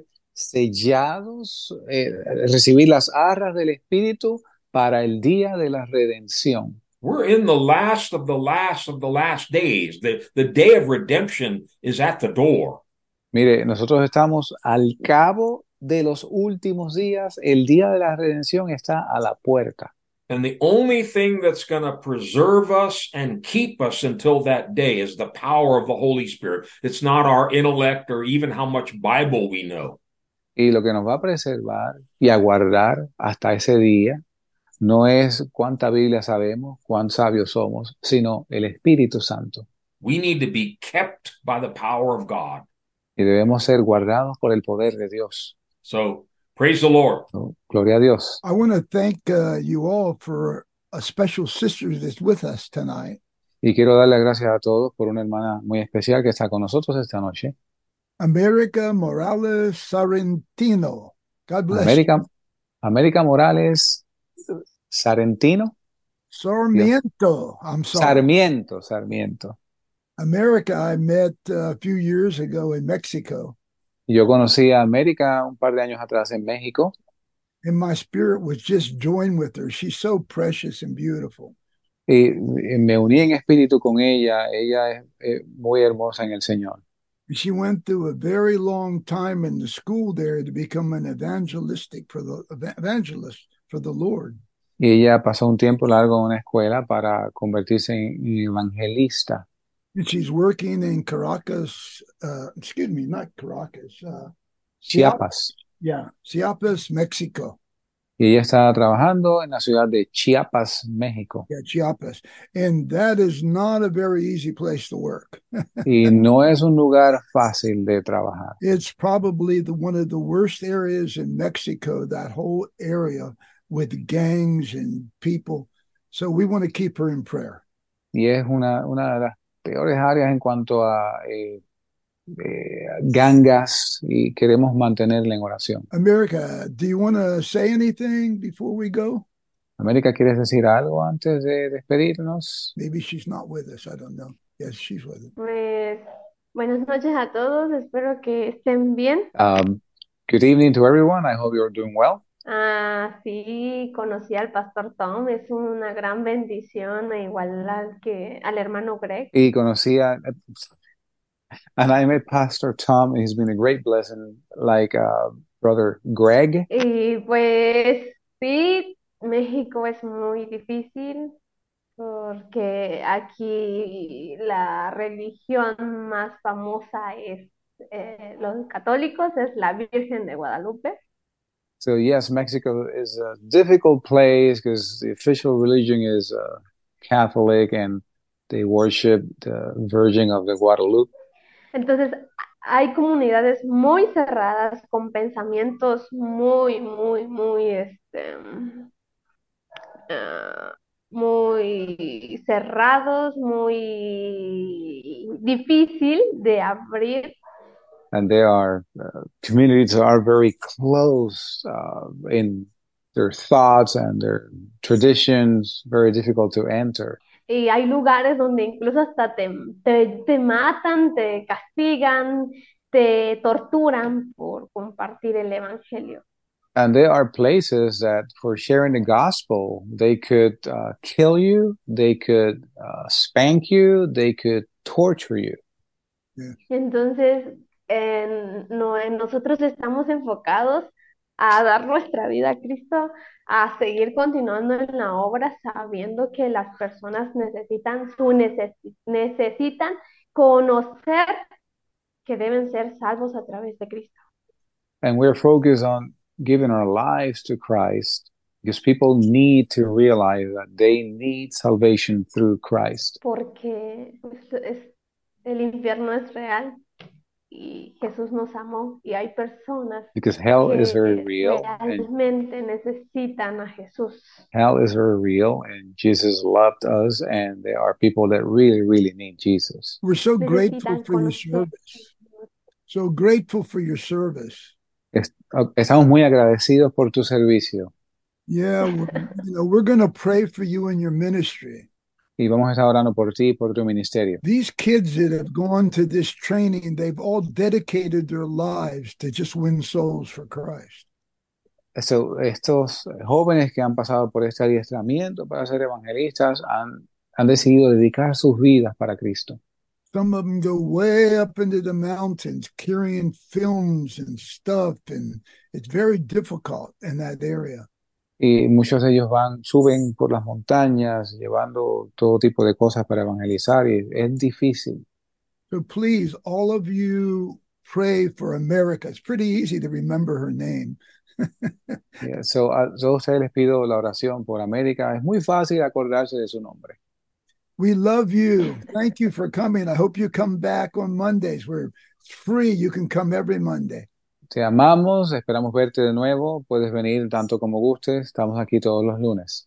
sellados, eh, recibir las arras del Espíritu para el día de la redención. We're in the last of the last of the last days. The, the day of redemption is at the door. Mire, nosotros estamos al cabo de los últimos días. El día de la redención está a la puerta. And the only thing that's going to preserve us and keep us until that day is the power of the Holy Spirit. It's not our intellect or even how much Bible we know. Y lo que nos va a preservar y a guardar hasta ese día no es cuánta Biblia sabemos, cuán sabios somos, sino el Espíritu Santo. We need to be kept by the power of God. Y debemos ser guardados por el poder de Dios. So, praise the Lord. ¿No? Gloria a Dios. I want to thank uh, you all for a special sister that's with us tonight. Y quiero darle gracias a todos por una hermana muy especial que está con nosotros esta noche. America Morales Sarentino. God bless América, you. América Morales Sarentino. Sarmiento. I'm sorry. Sarmiento, Sarmiento. America, I met uh, a few years ago in Mexico. Yo conocí a América un par de años atrás en México. And my spirit was just joined with her. She's so precious and beautiful. Y, y me uní en espíritu con ella. Ella es, es muy hermosa en el Señor. She went through a very long time in the school there to become an evangelistic for the evangelist for the Lord. Y ella pasó un tiempo largo en una escuela para convertirse en evangelista. And she's working in Caracas, uh, excuse me, not Caracas, uh, Chiapas. Yeah, Chiapas, Mexico. Y ella está trabajando en la ciudad de Chiapas, México. Yeah, Chiapas. And that is not a very easy place to work. Y no es un lugar fácil de trabajar. It's probably the one of the worst areas in Mexico, that whole area with gangs and people. So we want to keep her in prayer. Y es una, una de las peores áreas en cuanto a eh, eh, gangas, y queremos mantenerla en oración. America, do you want to say anything before we go? América, ¿quieres decir algo antes de despedirnos? Maybe she's not with us. I don't know. Yes, she's with us. Pues buenas noches a todos, espero que estén bien. Um, good evening to everyone. I hope you're doing well. Ah, sí, conocí al pastor Tom, es una gran bendición, e igual al que, al hermano Greg. Y conocí a, and I met Pastor Tom, and he's been a great blessing, like uh, Brother Greg. Y pues sí, México es muy difícil porque aquí la religión más famosa es eh, los católicos, es la Virgen de Guadalupe. So yes, Mexico is a difficult place because the official religion is uh, Catholic, and they worship the Virgin of the Guadalupe. Entonces, hay comunidades muy cerradas con pensamientos muy, muy, muy, este, ah, muy cerrados, muy difícil de abrir. And they are uh, communities are very close uh, in their thoughts and their traditions, very difficult to enter. Y hay lugares donde incluso hasta te, te, te matan, te castigan, te torturan por compartir el evangelio. And there are places that for sharing the gospel, they could uh, kill you, they could uh, spank you, they could torture you. Entonces, en- no, en nosotros estamos enfocados a dar nuestra vida a Cristo, a seguir continuando en la obra, sabiendo que las personas necesitan su necesi- necesitan conocer que deben ser salvos a través de Cristo. And we're focused on giving our lives to Christ because people need to realize that they need salvation through Christ. Porque pues, es- el infierno es real y Jesús nos amó y hay personas Because hell is very que real, and realmente necesitan a Jesús. hell is very real, and Jesus loved us, and there are people that really, really need Jesus. We're so grateful Necesitan for your conocer. service. So grateful for your service. Est- Estamos muy agradecidos por tu servicio Yeah, we're, you know, we're going to pray for you and your ministry. y vamos a estar orando por ti y por tu ministerio. These kids that have gone to this training, they've all dedicated their lives to just win souls for Christ. Esto- estos jóvenes que han pasado por este adiestramiento para ser evangelistas han, han decidido dedicar sus vidas para Cristo. Some of them go way up into the mountains carrying films and stuff, and it's very difficult in that area. Y muchos de ellos van, suben por las montañas llevando todo tipo de cosas para evangelizar y es difícil. So please, all of you pray for America. It's pretty easy to remember her name. Yeah, so, a todos ustedes les pido la oración por América. Es muy fácil acordarse de su nombre. We love you. Thank you for coming. I hope you come back on Mondays. We're free. You can come every Monday. Te amamos, esperamos verte de nuevo. Puedes venir tanto como gustes. Estamos aquí todos los lunes.